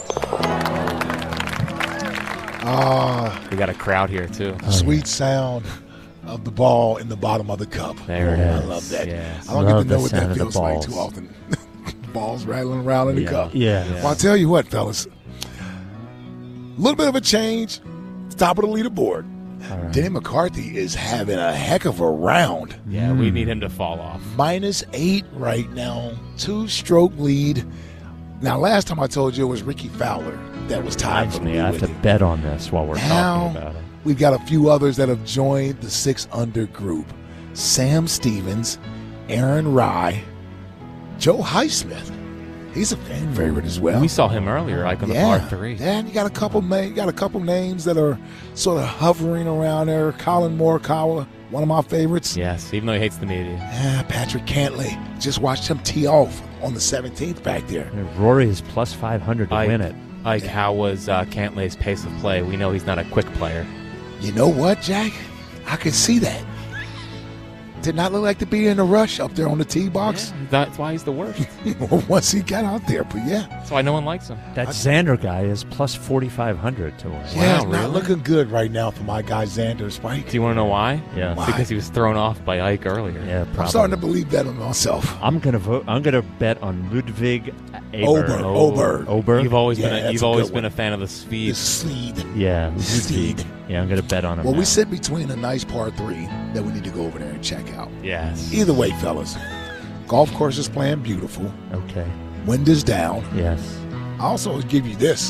Speaker 8: We got a crowd here, too.
Speaker 7: The sweet sound of the ball in the bottom of the cup.
Speaker 6: There it
Speaker 7: I
Speaker 6: is.
Speaker 7: love that.
Speaker 6: Yes.
Speaker 7: I don't
Speaker 6: Love
Speaker 7: even know
Speaker 6: the
Speaker 7: what
Speaker 6: sound
Speaker 7: that
Speaker 6: of the
Speaker 7: feels like
Speaker 6: balls.
Speaker 7: too often. Balls rattling around in the cup.
Speaker 6: Yeah.
Speaker 7: Well, I'll tell you what, fellas. A little bit of a change. Top of the leaderboard.
Speaker 6: Right.
Speaker 7: Denny McCarthy is having a heck of a round.
Speaker 8: Yeah, we need him to fall off.
Speaker 7: -8 right now. 2-stroke lead. Now, last time I told you it was Ricky Fowler that was tied for the lead
Speaker 6: I have
Speaker 7: with
Speaker 6: to
Speaker 7: him.
Speaker 6: bet on this while we're
Speaker 7: Now,
Speaker 6: talking about it.
Speaker 7: we've got a few others that have joined the 6-under group. Sam Stevens, Aaron Rye, Joe Highsmith. He's a fan favorite as well.
Speaker 8: We saw him earlier, like on the par 3.
Speaker 7: Yeah, and you got a couple names that are sort of hovering around there. Colin Morikawa, one of my favorites.
Speaker 8: Yes, even though he hates the media.
Speaker 7: Yeah, Patrick Cantlay. Just watched him tee off on the 17th back there.
Speaker 6: Rory is plus 500 to win it.
Speaker 8: Like, how was Cantlay's pace of play? We know he's not a quick player.
Speaker 7: You know what, Jack? I could see that. Did not look like to be in a rush up there on the tee box.
Speaker 8: Yeah, that's why he's the worst.
Speaker 7: Once he got out there, but yeah.
Speaker 8: That's why no one likes him.
Speaker 6: That Xander guy is plus 4,500 to win.
Speaker 7: Yeah,
Speaker 8: Wow,
Speaker 7: not
Speaker 8: really?
Speaker 7: looking good right now for my guy Xander Spike.
Speaker 8: Do you want to know why?
Speaker 6: Yeah.
Speaker 7: Why?
Speaker 8: Because he was thrown off by Ike earlier.
Speaker 6: Yeah, probably.
Speaker 7: I'm starting to believe that on myself.
Speaker 6: I'm gonna bet on Ludwig
Speaker 7: Oberg.
Speaker 8: You've always
Speaker 7: Yeah,
Speaker 8: been
Speaker 7: that's
Speaker 8: you've
Speaker 7: a
Speaker 8: always
Speaker 7: good
Speaker 8: been
Speaker 7: one.
Speaker 8: a fan of the speed.
Speaker 7: The Sleed.
Speaker 6: Yeah,
Speaker 7: Sleed.
Speaker 6: Yeah, I'm gonna bet on him.
Speaker 7: Well,
Speaker 6: now.
Speaker 7: we sit between a nice par 3 that we need to go over there and check out.
Speaker 8: Yes.
Speaker 7: Either way, fellas, golf course is playing beautiful.
Speaker 6: Okay.
Speaker 7: Wind is down.
Speaker 6: Yes.
Speaker 7: I also give you this.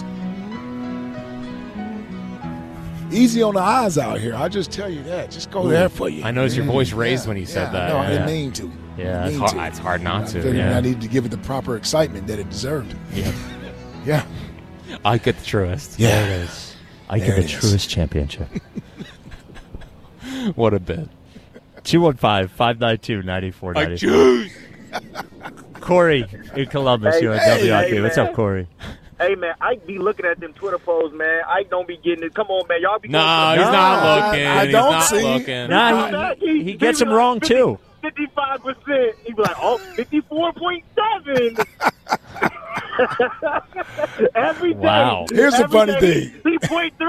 Speaker 7: Easy on the eyes out here. I'll just tell you that. Just go there for you.
Speaker 8: I noticed your voice raised when you said that.
Speaker 7: No, I
Speaker 8: Yeah.
Speaker 7: didn't mean to.
Speaker 6: Yeah,
Speaker 8: It's hard, it's hard not to.
Speaker 7: Figured
Speaker 8: Yeah.
Speaker 7: I needed to give it the proper excitement that it deserved.
Speaker 6: Yeah.
Speaker 7: Yeah.
Speaker 8: I get the truest.
Speaker 7: Yeah.
Speaker 6: There it is. I
Speaker 7: There
Speaker 6: give the
Speaker 7: it is.
Speaker 6: Truist Championship.
Speaker 8: What a bit.
Speaker 6: 215-592-9494. Corey in Columbus, you're at WIP. What's up, Corey?
Speaker 12: Hey, man, I be looking at them Twitter posts, man. I don't be getting it. Come on, man. Y'all be
Speaker 8: No, he's not looking.
Speaker 7: I
Speaker 8: He's
Speaker 7: don't
Speaker 8: not
Speaker 7: see.
Speaker 8: looking.
Speaker 6: Nah, he gets them wrong, too.
Speaker 12: 55%. He be like, 54.7. Every day.
Speaker 6: Wow.
Speaker 7: Here's the
Speaker 12: Every
Speaker 7: funny
Speaker 12: day.
Speaker 7: thing.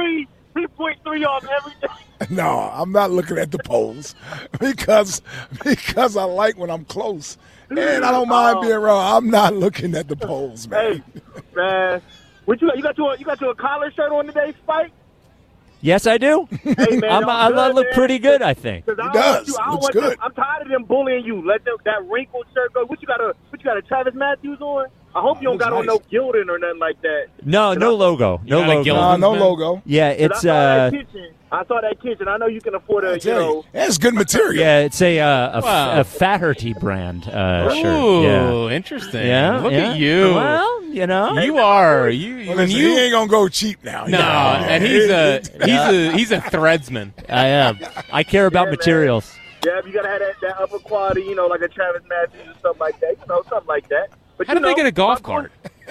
Speaker 12: 3.3 off every day.
Speaker 7: No, I'm not looking at the polls because I like when I'm close. And I don't mind being wrong. I'm not looking at the polls, man.
Speaker 12: Hey, man. What you got your collar shirt on today, Spike?
Speaker 6: Yes, I do.
Speaker 12: Hey, man,
Speaker 6: I look pretty good, I think.
Speaker 7: He does. Looks good.
Speaker 12: I'm tired of them bullying you. Let that wrinkled shirt go. What you got a Travis Matthews on? I hope you don't got on no gilding or nothing like that.
Speaker 6: No logo. No logo.
Speaker 7: No logo.
Speaker 6: Yeah, it's
Speaker 12: I saw that kitchen. I know you can afford a,
Speaker 7: That's good material.
Speaker 6: Yeah, it's a Faherty brand shirt.
Speaker 8: Ooh,
Speaker 6: Yeah.
Speaker 8: interesting.
Speaker 6: Yeah,
Speaker 8: Look
Speaker 6: yeah.
Speaker 8: at you.
Speaker 6: Well, you know.
Speaker 8: You are.
Speaker 7: Listen, he ain't gonna go cheap now.
Speaker 8: No, and he's a threadsman.
Speaker 6: I am. I care about materials.
Speaker 12: Yeah, you gotta have that upper quality, like a Travis Matthews or something like that. Something like that. But
Speaker 8: How did they get a golf cart?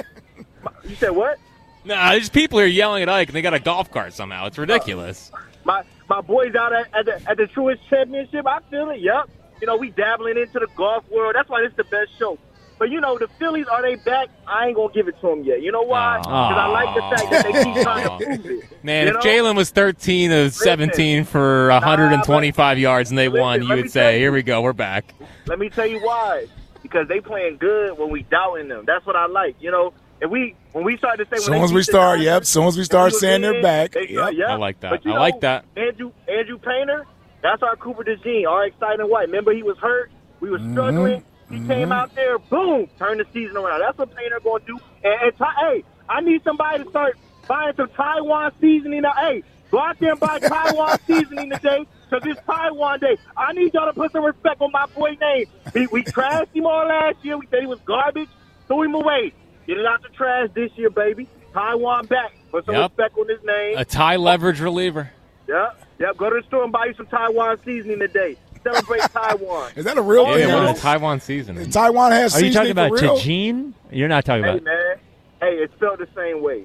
Speaker 12: You said what?
Speaker 8: Nah, there's people here yelling at Ike, and they got a golf cart somehow. It's ridiculous.
Speaker 12: My boys out at the Truist Championship, I feel it. Yep. We dabbling into the golf world. That's why it's the best show. But the Phillies, are they back? I ain't gonna give it to them yet. You know why? Because I like the fact that they keep trying to prove it.
Speaker 8: Man, if Jalen was 13 of 17 for 125 yards and they won, you would say, "Here we go, we're back."
Speaker 12: Let me tell you why. Because they playing good when we doubting them. That's what I like. When we start to say,
Speaker 7: Soon as we start saying they're back.
Speaker 8: I like that.
Speaker 12: But
Speaker 8: I like that.
Speaker 12: Andrew Painter, that's our Cooper DeJean, our exciting white. Remember, he was hurt. We were struggling. He came out there, boom, turned the season around. That's what Painter going to do. And hey, I need somebody to start buying some Taiwan seasoning. Now, hey, go out there and buy Taiwan seasoning today. Because it's Taiwan Day. I need y'all to put some respect on my boy's name. We trashed him all last year. We said he was garbage. Threw him away. Get it out the trash this year, baby. Taiwan back. Put some respect on his name.
Speaker 8: A Thai leverage reliever.
Speaker 12: Yep. Go to the store and buy you some Taiwan seasoning today. Celebrate Taiwan.
Speaker 7: Is that a real thing?
Speaker 8: Yeah, what is Taiwan seasoning?
Speaker 7: Taiwan has
Speaker 6: Are you talking
Speaker 7: seasoning
Speaker 6: about
Speaker 7: for real?
Speaker 6: Tajin? You're not talking about.
Speaker 12: Hey, man. Hey, it's spelled the same way.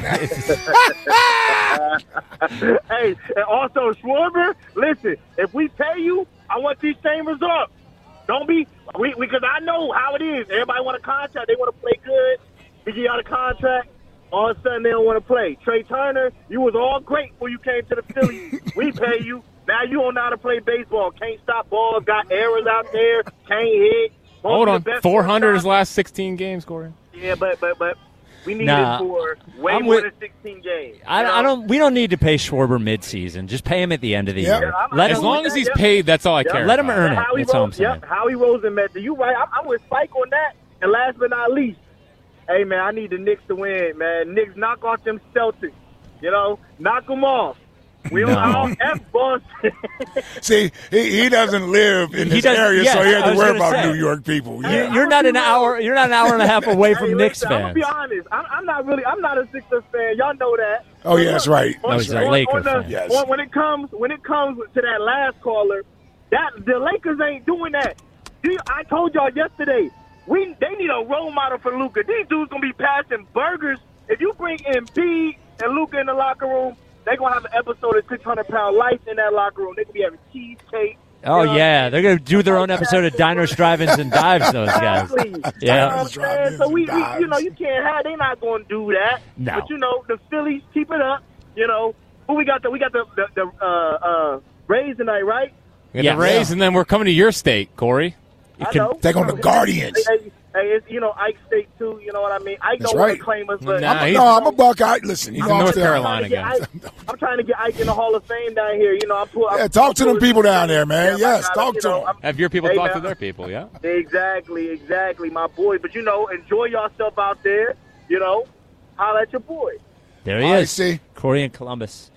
Speaker 12: Hey, and also, Schwarber, listen, if we pay you, I want these same results. Don't be, because I know how it is. Everybody want a contract. They want to play good. We get out a contract. All of a sudden, they don't want to play. Trey Turner, you was all great before you came to the Phillies. We pay you. Now you don't know how to play baseball. Can't stop balls. Got errors out there. Can't hit.
Speaker 8: Hold on. 400 his last 16 games, Corey.
Speaker 12: Yeah, but we need it for way more than 16 games.
Speaker 6: We don't need to pay Schwarber midseason. Just pay him at the end of the year.
Speaker 8: As long as he's paid, that's all I care
Speaker 6: Let
Speaker 8: about.
Speaker 6: him earn it. That's all I'm saying.
Speaker 12: Howie Roseman, you're right. I'm with Spike on that. And last but not least, hey, man, I need the Knicks to win, man. Knicks, knock off them Celtics. Knock them off. We don't F Boston.
Speaker 7: See, he doesn't live in this area, so he has to worry about New York people. Yeah.
Speaker 6: You're not an hour. You're not an hour and a half away from Knicks
Speaker 12: I'm
Speaker 6: fans.
Speaker 12: gonna be honest. I'm not a Sixers fan. Y'all know that.
Speaker 7: Oh yeah, that's right.
Speaker 6: No, he's a Lakers fan.
Speaker 7: Yes.
Speaker 12: When it comes to that last caller, the Lakers ain't doing that. I told y'all yesterday. They need a role model for Luka. These dudes gonna be passing burgers. If you bring Embiid and Luka in the locker room, they're going to have an episode of 600-Pound Life in that locker room. They're going to be having cheesecake.
Speaker 6: Oh, yeah. They're going to do their own episode of Diners, Drive-Ins, and Dives, those guys. Yeah.
Speaker 12: So, you can't have – they're not going to do that.
Speaker 6: No.
Speaker 12: But, the Phillies keep it up. Who we got? We got the Rays tonight, right?
Speaker 8: We got the Rays, and then we're coming to your state, Corey.
Speaker 12: I know.
Speaker 7: Take on the Guardians.
Speaker 12: Hey, it's, Ike State, too. You know what I mean? Ike
Speaker 7: That's
Speaker 12: don't
Speaker 7: right.
Speaker 12: want to claim us. But
Speaker 7: I'm a Buckeye. Listen,
Speaker 8: he's in North Carolina, guys.
Speaker 12: I'm trying to get Ike in the Hall of Fame down here.
Speaker 7: Talk to them people down there, man. Yes, talk to them.
Speaker 8: Have your people talk to their people, yeah?
Speaker 12: Exactly, my boy. But, enjoy yourself out there. Holla at your boy.
Speaker 6: There he is. Corey in Columbus.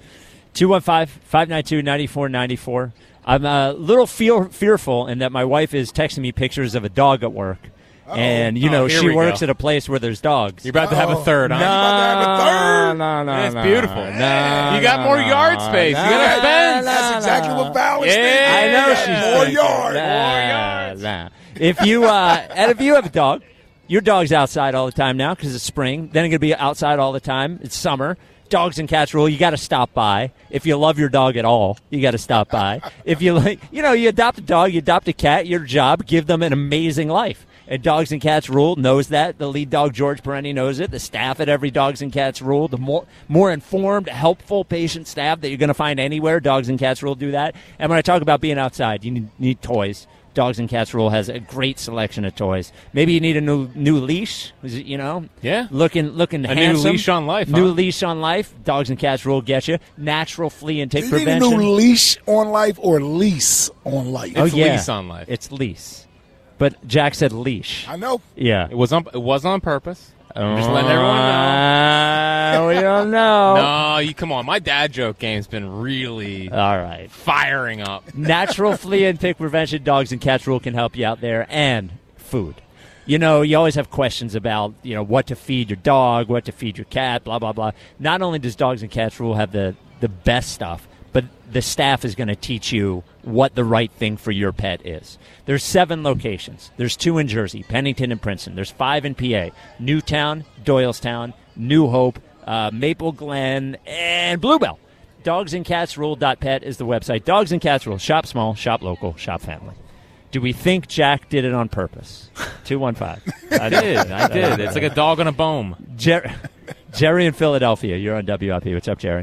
Speaker 6: 215-592-9494. I'm a little fearful in that my wife is texting me pictures of a dog at work. Uh-oh. And, she works at a place where there's dogs.
Speaker 8: You're about to have a third, huh?
Speaker 6: No.
Speaker 8: It's beautiful. You got more yard space. You got a fence.
Speaker 7: That's exactly what Val is thinking.
Speaker 6: I know she's
Speaker 7: more yard.
Speaker 6: If you have a dog, Your dog's outside all the time now because it's spring. Then it's going to be outside all the time. It's summer. Dogs and Cats rule. You got to stop by. If you love your dog at all, you got to stop by. If you you adopt a dog, you adopt a cat, your job, give them an amazing life. And Dogs and Cats Rule knows that. The lead dog, George Perenni, knows it. The staff at every Dogs and Cats Rule, the more informed, helpful, patient staff that you're going to find anywhere, Dogs and Cats Rule do that. And when I talk about being outside, you need toys. Dogs and Cats Rule has a great selection of toys. Maybe you need a new leash,
Speaker 8: Yeah.
Speaker 6: looking
Speaker 8: A
Speaker 6: handsome.
Speaker 8: new leash on life.
Speaker 6: New
Speaker 8: huh?
Speaker 6: leash on life. Dogs and Cats Rule get you. Natural flea and tick
Speaker 7: Do you need a
Speaker 6: prevention.
Speaker 7: new leash on life or lease on life?
Speaker 6: Oh,
Speaker 8: It's
Speaker 6: yeah.
Speaker 8: lease on life.
Speaker 6: It's lease. But Jack said leash.
Speaker 7: I know.
Speaker 6: Yeah.
Speaker 8: It was on purpose. I'm just letting everyone know.
Speaker 6: We don't know.
Speaker 8: No, come on. My dad joke game's been really
Speaker 6: All right.
Speaker 8: firing up.
Speaker 6: Natural flea and tick prevention, Dogs and Cats Rule can help you out there. And food. You always have questions about, what to feed your dog, what to feed your cat, blah, blah, blah. Not only does Dogs and Cats Rule have the best stuff, but the staff is going to teach you what the right thing for your pet is. There's 7 locations. There's 2 in Jersey, Pennington and Princeton. There's 5 in PA, Newtown, Doylestown, New Hope, Maple Glen, and Bluebell. Dogsandcatsrule.pet is the website. Dogs and Cats Rule. Shop small, shop local, shop family. Do we think Jack did it on purpose? 215.
Speaker 8: I did. It's like a dog on a bone.
Speaker 6: Jerry in Philadelphia. You're on WIP. What's up, Jerry?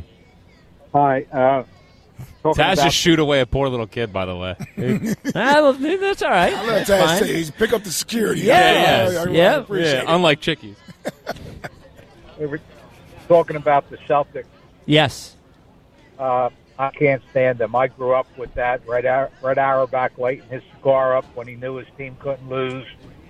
Speaker 18: Hi.
Speaker 8: Taz just shoot away a poor little kid, by the way.
Speaker 6: That's all right.
Speaker 7: I let
Speaker 6: That's
Speaker 7: Taz
Speaker 6: fine.
Speaker 7: say he's pick up the security.
Speaker 6: Yes.
Speaker 7: I
Speaker 6: Yeah.
Speaker 7: appreciate it.
Speaker 8: Unlike chickies.
Speaker 18: We were talking about the Celtics.
Speaker 6: Yes.
Speaker 18: I can't stand them. I grew up with that. Red Auerbach lighting his cigar up when he knew his team couldn't lose.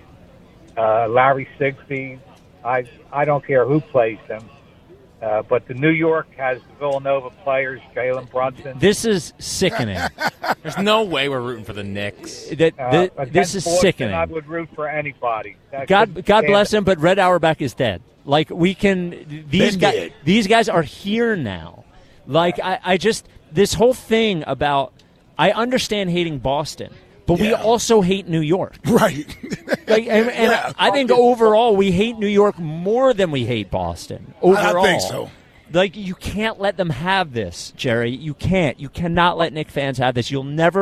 Speaker 18: Larry Sigsby. I don't care who plays them. But the New York has the Villanova players, Jalen Brunson.
Speaker 6: This is sickening.
Speaker 8: There's no way we're rooting for the Knicks.
Speaker 6: This
Speaker 18: Against
Speaker 6: is
Speaker 18: Boston,
Speaker 6: sickening.
Speaker 18: I would root for anybody.
Speaker 6: God bless him, but Red Auerbach is dead. Like we can, these guys are here now. Like I just this whole thing about I understand hating Boston, but we also hate New York.
Speaker 7: Right.
Speaker 6: And I think overall we hate New York more than we hate Boston. Overall,
Speaker 7: I think so.
Speaker 6: Like you can't let them have this, Jerry. You can't. You cannot let Knicks fans have this. You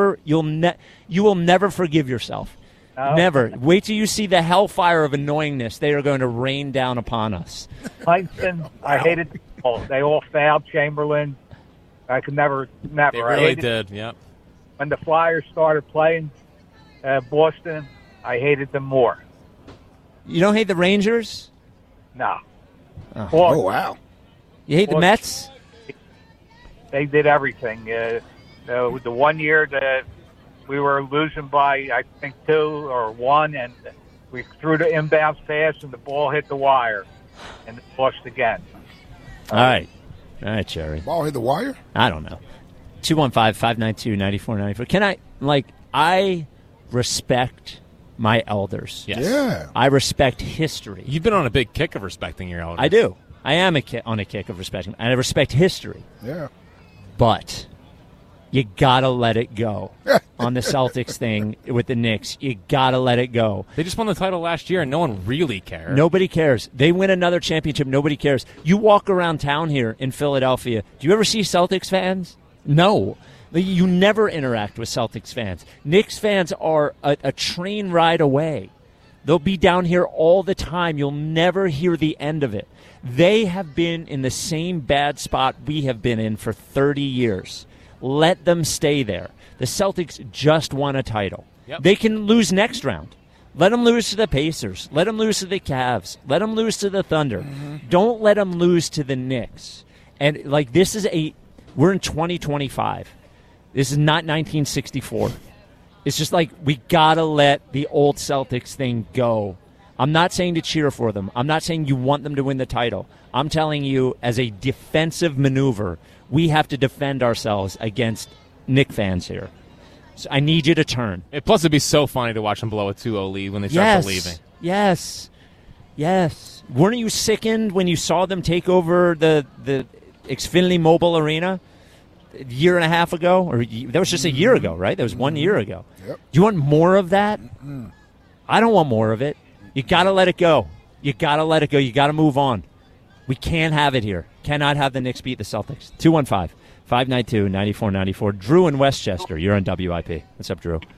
Speaker 6: will never forgive yourself.
Speaker 18: No.
Speaker 6: Never. Wait till you see the hellfire of annoyingness they are going to rain down upon us.
Speaker 18: Heinsohn, I hated them all. They all fouled Chamberlain. I could never.
Speaker 8: They
Speaker 18: I
Speaker 8: really
Speaker 18: hated
Speaker 8: did, yep.
Speaker 18: When the Flyers started playing Boston, I hated them more.
Speaker 6: You don't hate the Rangers?
Speaker 18: No.
Speaker 7: Oh, wow.
Speaker 6: You hate the Mets?
Speaker 18: They did everything. The 1 year that we were losing by, I think, 2 or 1, and we threw the inbounds pass, and the ball hit the wire, and it lost again.
Speaker 6: All right, Jerry.
Speaker 7: Ball hit the wire?
Speaker 6: I don't know. 215-592-9494. I respect my elders.
Speaker 8: Yes.
Speaker 7: Yeah.
Speaker 6: I respect history.
Speaker 8: You've been on a big kick of respecting your elders.
Speaker 6: I do. I am on a kick of respecting. And I respect history.
Speaker 7: Yeah.
Speaker 6: But you got to let it go on the Celtics thing with the Knicks. You got to let it go.
Speaker 8: They just won the title last year, and no one really cared.
Speaker 6: Nobody cares. They win another championship. Nobody cares. You walk around town here in Philadelphia. Do you ever see Celtics fans? No. You never interact with Celtics fans. Knicks fans are a train ride away. They'll be down here all the time. You'll never hear the end of it. They have been in the same bad spot we have been in for 30 years. Let them stay there. The Celtics just won a title.
Speaker 8: Yep.
Speaker 6: They can lose next round. Let them lose to the Pacers. Let them lose to the Cavs. Let them lose to the Thunder. Mm-hmm. Don't let them lose to the Knicks. And we're in 2025. This is not 1964. It's just we got to let the old Celtics thing go. I'm not saying to cheer for them. I'm not saying you want them to win the title. I'm telling you, as a defensive maneuver, we have to defend ourselves against Knicks fans here. So I need you to turn.
Speaker 8: Plus, it'd be so funny to watch them blow a 2-0 lead when they start believing.
Speaker 6: Yes. Weren't you sickened when you saw them take over the Xfinity Mobile Arena a year and a half ago? Or that was just a year ago, right? That was 1 year ago.
Speaker 7: Yep.
Speaker 6: Do you want more of that? I don't want more of it. You got to let it go. You got to let it go. You got to move on. We can't have it here. Cannot have the Knicks beat the Celtics. 215-592-9494. Drew in Westchester. You're on WIP. What's up, Drew?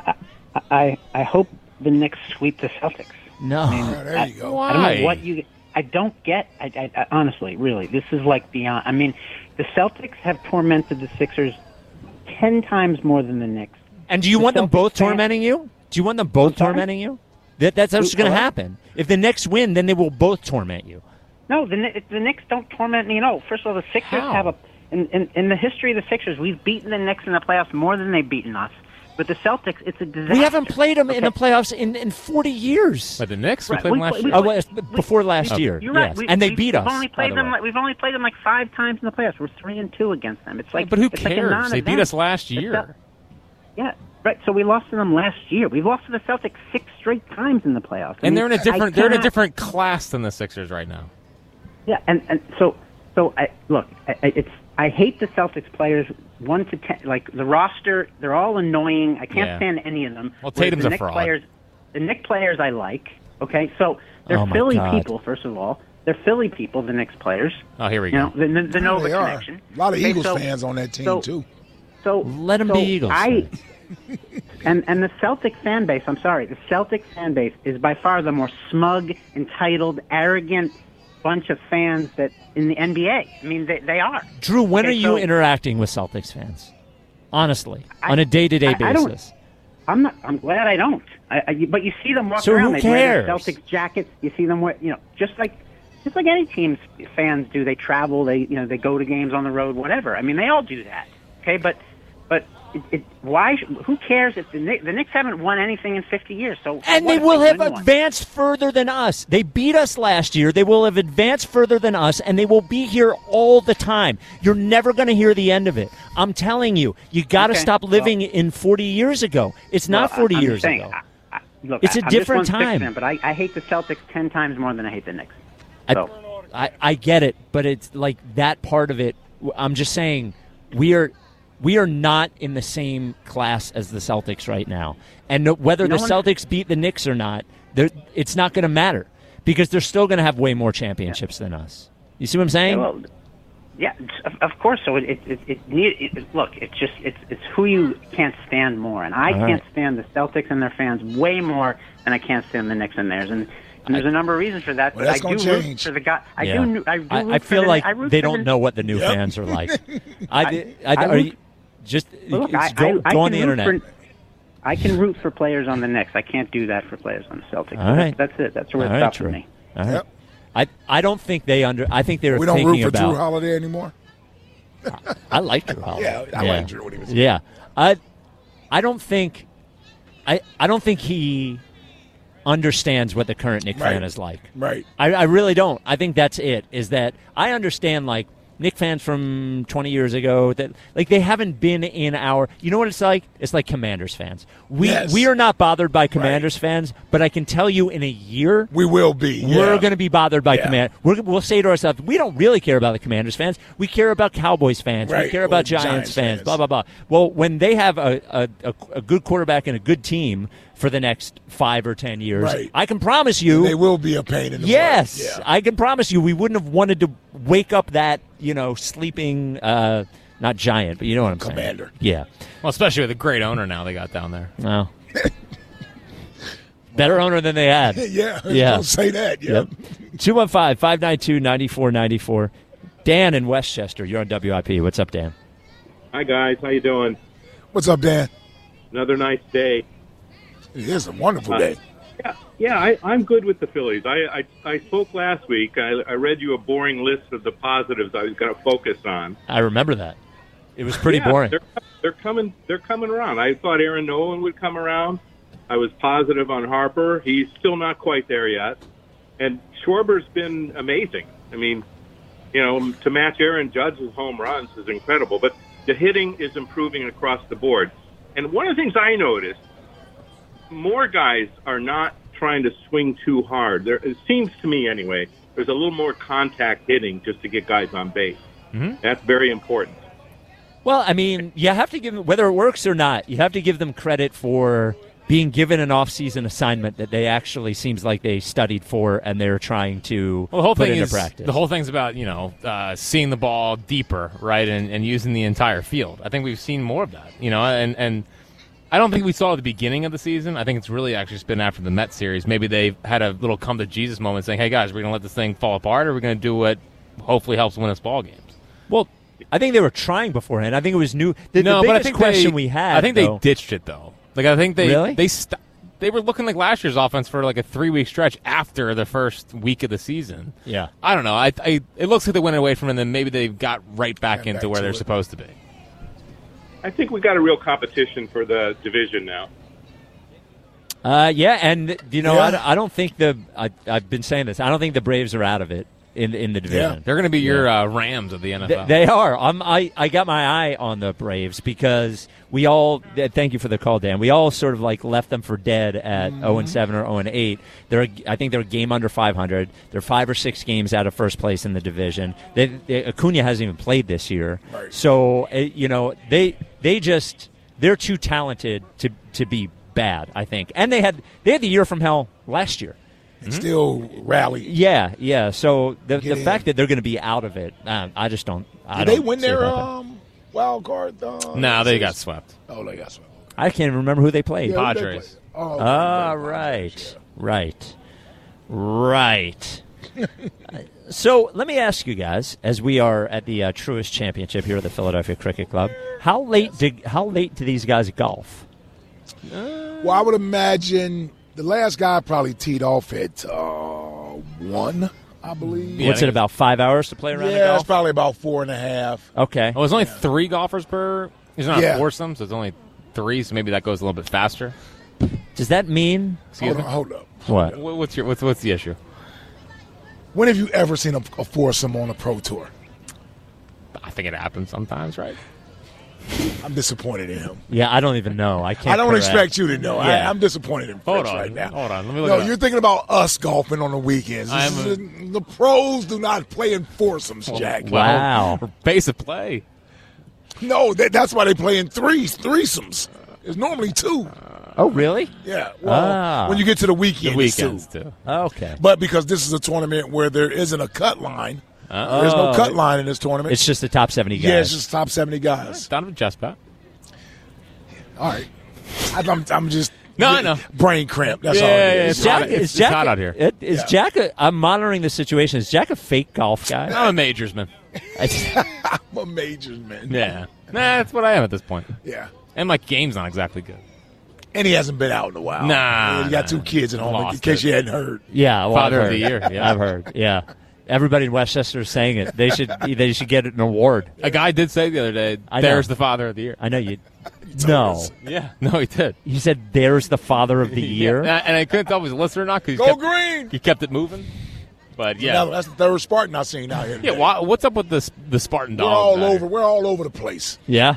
Speaker 19: I hope the Knicks sweep the Celtics.
Speaker 6: No.
Speaker 19: I mean,
Speaker 7: there you go.
Speaker 19: I don't know what you. I don't get. I honestly, really, this is like beyond. I mean, the Celtics have tormented the Sixers 10 times more than the Knicks.
Speaker 6: And do you want them both tormenting you? Do you want them both tormenting you? That's what's going to happen. If the Knicks win, then they will both torment you.
Speaker 19: No, the Knicks don't torment me. No, first of all, the Sixers have in the history of the Sixers, we've beaten the Knicks in the playoffs more than they've beaten us. With the Celtics, it's a disaster.
Speaker 6: We haven't played them in the playoffs in 40 years.
Speaker 8: But the Knicks, we
Speaker 19: Right.
Speaker 8: played them last year.
Speaker 6: Before last year,
Speaker 19: You're
Speaker 6: yes.
Speaker 19: right.
Speaker 6: And they beat us.
Speaker 19: We've only played them like 5 times in the playoffs. We're 3-2 against them. It's like,
Speaker 8: but who
Speaker 19: it's like a
Speaker 8: cares?
Speaker 19: non-event.
Speaker 8: They beat us last year.
Speaker 19: Yeah, right. So we lost to them last year. We've lost to the Celtics 6 straight times in the playoffs.
Speaker 8: And they're in a different class than the Sixers right now.
Speaker 19: Yeah, and so I hate the Celtics players 1 to 10. Like the roster, they're all annoying. I can't stand any of them.
Speaker 8: Well,
Speaker 19: Whereas
Speaker 8: Tatum's
Speaker 19: the
Speaker 8: a
Speaker 19: Knicks
Speaker 8: fraud.
Speaker 19: the Knicks players I like. Okay, so they're
Speaker 6: Oh, my
Speaker 19: Philly
Speaker 6: God.
Speaker 19: people. First of all, they're Philly people. The Knicks players.
Speaker 8: Oh, here we
Speaker 19: You
Speaker 8: go.
Speaker 19: know, the Nova
Speaker 7: They are.
Speaker 19: connection.
Speaker 7: A lot of
Speaker 19: Okay,
Speaker 7: Eagles
Speaker 19: so-
Speaker 7: fans on that team,
Speaker 19: so-
Speaker 7: too.
Speaker 19: So
Speaker 6: let them be Eagles.
Speaker 19: And the Celtic fan base, I'm sorry, the Celtic fan base is by far the more smug, entitled, arrogant bunch of fans that in the NBA. I mean, they are.
Speaker 6: Drew, when
Speaker 19: Okay,
Speaker 6: are you
Speaker 19: so-
Speaker 6: interacting with Celtics fans? Honestly, on a day-to-day
Speaker 19: I don't-
Speaker 6: basis.
Speaker 19: I'm glad I don't. But you see them walking
Speaker 6: So who
Speaker 19: around. They wear their
Speaker 6: cares?
Speaker 19: Celtics jackets. You see them wear, just like any team's fans do. They travel. They go to games on the road. Whatever. I mean, they all do that. Okay, but why? Who cares if the Knicks haven't won anything in 50 years? So
Speaker 6: And
Speaker 19: what
Speaker 6: they
Speaker 19: if
Speaker 6: will have
Speaker 19: win one?
Speaker 6: advanced further than us. They beat us last year. They will have advanced further than us, and they will be here all the time. You're never going to hear the end of it. I'm telling you, you got to
Speaker 19: Okay,
Speaker 6: stop living in 40 years ago. It's not 40
Speaker 19: I'm
Speaker 6: years
Speaker 19: saying,
Speaker 6: ago.
Speaker 19: Look,
Speaker 6: It's a
Speaker 19: I'm
Speaker 6: different
Speaker 19: just one Sixers
Speaker 6: time.
Speaker 19: fan, but I hate the Celtics 10 times more than I hate the Knicks. So.
Speaker 6: I get it, but it's like that part of it. I'm just saying we are not in the same class as the Celtics right now. And whether the Celtics beat the Knicks or not, it's not going to matter because they're still going to have way more championships than us. You see what I'm saying?
Speaker 19: Yeah, of course. So look, it's who you can't stand more, and I
Speaker 6: All
Speaker 19: can't
Speaker 6: right.
Speaker 19: stand the Celtics and their fans way more than I can't stand the Knicks and theirs, and there's a number of reasons for that.
Speaker 7: Well,
Speaker 19: but
Speaker 7: that's
Speaker 19: I do
Speaker 7: gonna
Speaker 19: root
Speaker 7: change.
Speaker 19: for the guy. I
Speaker 6: Yeah.
Speaker 19: do root
Speaker 6: I
Speaker 19: for
Speaker 6: feel
Speaker 19: the-
Speaker 6: like
Speaker 19: I root
Speaker 6: they
Speaker 19: for
Speaker 6: don't
Speaker 19: the-
Speaker 6: know what the new
Speaker 7: Yep.
Speaker 6: fans are like.
Speaker 19: I
Speaker 6: are
Speaker 19: root-
Speaker 6: you, just
Speaker 19: Look,
Speaker 6: go
Speaker 19: I
Speaker 6: on
Speaker 19: can
Speaker 6: the
Speaker 19: root
Speaker 6: internet.
Speaker 19: I can root for players on the Knicks. I can't do that for players on the Celtics.
Speaker 6: All right.
Speaker 19: That's it. That's where
Speaker 6: All
Speaker 19: it
Speaker 6: right,
Speaker 19: stops for
Speaker 6: Drew.
Speaker 19: me.
Speaker 6: All right. I don't think they I think they're
Speaker 7: We don't
Speaker 6: thinking
Speaker 7: root for
Speaker 6: about.
Speaker 7: Drew Holiday anymore.
Speaker 6: I like Drew Holiday.
Speaker 7: Yeah, I like Drew when he was.
Speaker 6: Yeah, I don't think he understands what the current Knick fan
Speaker 7: Right.
Speaker 6: is like.
Speaker 7: Right.
Speaker 6: I really don't. I think that's it. Is that I understand like Knick fans from 20 years ago that like they haven't been in our. You know what it's like? It's like Commanders fans. We are not bothered by Commanders fans, but I can tell you in a year
Speaker 7: We will be.
Speaker 6: we're
Speaker 7: yeah.
Speaker 6: going to be bothered by Command. We'll say to ourselves, we don't really care about the Commanders fans. We care about Cowboys fans. We
Speaker 7: Right.
Speaker 6: care about
Speaker 7: Or
Speaker 6: Giants
Speaker 7: Giants
Speaker 6: fans.
Speaker 7: fans.
Speaker 6: Blah blah blah. Well, when they have a good quarterback and a good team for the next 5 or 10 years,
Speaker 7: Right.
Speaker 6: I can promise you
Speaker 7: They will be a pain in the
Speaker 6: Yes,
Speaker 7: butt. Yeah.
Speaker 6: I can promise you we wouldn't have wanted to wake up that sleeping not giant, but you know what I'm saying.
Speaker 7: Commander.
Speaker 6: Yeah.
Speaker 8: Well, especially with a great owner now they got down there.
Speaker 6: No. Better owner than they had.
Speaker 7: Yeah,
Speaker 6: Yeah.
Speaker 7: don't say that. Yeah.
Speaker 6: 215-592-9494. Dan in Westchester, you're on WIP. What's up, Dan?
Speaker 20: Hi, guys. How you doing?
Speaker 7: What's up, Dan?
Speaker 20: Another nice day.
Speaker 7: It is a wonderful day.
Speaker 20: Yeah, I'm good with the Phillies. I spoke last week. I read you a boring list of the positives I was going to focus on.
Speaker 6: I remember that. It was pretty
Speaker 20: Yeah,
Speaker 6: boring.
Speaker 20: They're coming around. I thought Aaron Nolan would come around. I was positive on Harper. He's still not quite there yet. And Schwarber's been amazing. I mean, to match Aaron Judge's home runs is incredible. But the hitting is improving across the board. And one of the things I noticed, more guys are not trying to swing too hard. It seems to me, anyway, there's a little more contact hitting just to get guys on base.
Speaker 6: Mm-hmm.
Speaker 20: That's very important.
Speaker 6: Well, I mean, you have to give them, whether it works or not, you have to give them credit for being given an off-season assignment that they actually seems like they studied for and they're trying to
Speaker 8: Well, the whole
Speaker 6: put
Speaker 8: thing
Speaker 6: into
Speaker 8: is
Speaker 6: practice.
Speaker 8: the whole thing's about seeing the ball deeper, right, and using the entire field. I think we've seen more of that, and I don't think we saw at the beginning of the season. I think it's really actually just been after the Mets series. Maybe they've had a little come to Jesus moment, saying, "Hey guys, we're going to let this thing fall apart, or we're going to do what hopefully helps win us ball games."
Speaker 6: Well, I think they were trying beforehand. I think it was new. The
Speaker 8: but
Speaker 6: biggest
Speaker 8: I think
Speaker 6: question we had.
Speaker 8: I think
Speaker 6: though,
Speaker 8: they ditched it though. Like I think they
Speaker 6: Really?
Speaker 8: they were looking like last year's offense for like a 3-week stretch after the first week of the season.
Speaker 6: Yeah.
Speaker 8: I don't know. It looks like they went away from it, and then maybe they got right back into where they're supposed to be.
Speaker 20: I think we got a real competition for the division now.
Speaker 6: Yeah, and I don't think I've been saying this. I don't think the Braves are out of it in the division.
Speaker 8: Yeah. They're going to be your Rams of the NFL.
Speaker 6: They are. I got my eye on the Braves because we all. Thank you for the call, Dan. We all sort of like left them for dead at 0-7 or 0-8. I think they're a game under 500. They're 5 or 6 games out of first place in the division. Acuna hasn't even played this year,
Speaker 7: Right.
Speaker 6: so they're too talented to be bad, I think. And they had the year from hell last year.
Speaker 7: And still rally.
Speaker 6: Yeah. So the fact that they're going to be out of it, I just don't.
Speaker 7: Did they win their wild card?
Speaker 8: No, they got swept.
Speaker 7: Oh, they got swept.
Speaker 6: I can't remember who they played.
Speaker 7: Yeah,
Speaker 8: Padres.
Speaker 6: Right. So let me ask you guys, as we are at the Truist Championship here at the Philadelphia Cricket Club, how late do these guys golf?
Speaker 7: Well, I would imagine the last guy probably teed off at 1, I believe.
Speaker 6: What's it, about 5 hours to play around?
Speaker 7: Yeah,
Speaker 6: golf?
Speaker 7: it's probably about 4.5.
Speaker 6: Okay.
Speaker 8: Oh, there's only 3 golfers per. It's not
Speaker 7: Yeah.
Speaker 8: a foursome, so it's only 3. So maybe that goes a little bit faster.
Speaker 6: Does that mean?
Speaker 7: Hold up.
Speaker 6: What?
Speaker 8: What's the issue?
Speaker 7: When have you ever seen a foursome on a pro tour?
Speaker 8: I think it happens sometimes, right?
Speaker 7: I'm disappointed in him.
Speaker 6: Yeah, I don't even know. I can't.
Speaker 7: I don't
Speaker 6: correct.
Speaker 7: expect you to know.
Speaker 6: Yeah.
Speaker 7: I'm disappointed in Fritz
Speaker 8: Hold on.
Speaker 7: right now.
Speaker 8: Hold on. Let me look
Speaker 7: No,
Speaker 8: it up.
Speaker 7: you're thinking about us golfing on the weekends. The pros do not play in foursomes, Jack.
Speaker 6: Wow.
Speaker 8: Base of play.
Speaker 7: No, that's why they play in threesomes. There's normally 2.
Speaker 6: Oh, really?
Speaker 7: Yeah. Well, when you get to the weekend,
Speaker 8: The
Speaker 7: it's 2.
Speaker 8: weekends, too.
Speaker 6: Okay.
Speaker 7: But because this is a tournament where there isn't a cut line, there's no cut line in this tournament.
Speaker 6: It's just the top 70 guys.
Speaker 7: Yeah, it's just top 70 guys.
Speaker 8: Donovan Chestnut.
Speaker 7: All right. I'm just
Speaker 8: I know.
Speaker 7: brain cramp. That's all.
Speaker 8: Yeah,
Speaker 7: It is.
Speaker 8: it's hot out here.
Speaker 6: Is Jack? I'm monitoring the situation. Is Jack a fake golf guy?
Speaker 8: I'm a majors man.
Speaker 7: I'm a majors man.
Speaker 8: Yeah. That's what I am at this point.
Speaker 7: Yeah.
Speaker 8: And my game's not exactly good.
Speaker 7: And he hasn't been out in a while.
Speaker 8: Nah.
Speaker 7: You got 2 kids at home, in
Speaker 8: Lost
Speaker 7: case
Speaker 8: it.
Speaker 7: you hadn't heard.
Speaker 6: Yeah, well,
Speaker 8: Father
Speaker 6: I've
Speaker 8: of the
Speaker 6: heard.
Speaker 8: year, yeah.
Speaker 6: I've heard. Yeah, everybody in Westchester is saying it. They should get an award.
Speaker 8: A guy did say the other day, "There's the father of the year."
Speaker 6: I know you. No.
Speaker 8: Yeah, no, he did.
Speaker 6: He said, "There's the father of the year."
Speaker 8: Yeah, and I couldn't tell if he was a listener or not because
Speaker 7: Go green!
Speaker 8: He kept it moving. But yeah,
Speaker 7: Now, that's the third Spartan I've seen out here.
Speaker 8: yeah.
Speaker 7: today.
Speaker 8: What's up with the Spartan
Speaker 7: We're
Speaker 8: dogs?
Speaker 7: all
Speaker 8: out here?
Speaker 7: over. We're all over the place.
Speaker 6: Yeah.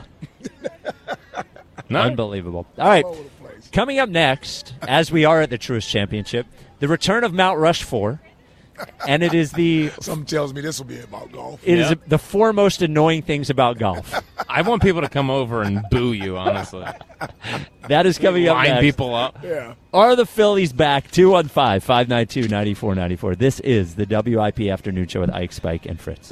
Speaker 8: No?
Speaker 6: Unbelievable. All right.
Speaker 7: All over the place.
Speaker 6: Coming up next, as we are at the Truist Championship, the return of Mount Rushmore, and it is
Speaker 7: Something tells me this will be about golf.
Speaker 6: it is the 4 most annoying things about golf.
Speaker 8: I want people to come over and boo you. Honestly,
Speaker 6: That is coming up
Speaker 8: line
Speaker 6: next.
Speaker 8: people up.
Speaker 7: Yeah.
Speaker 6: Are the Phillies back? 215-592-9494. This is the WIP Afternoon Show with Ike, Spike, and Fritz.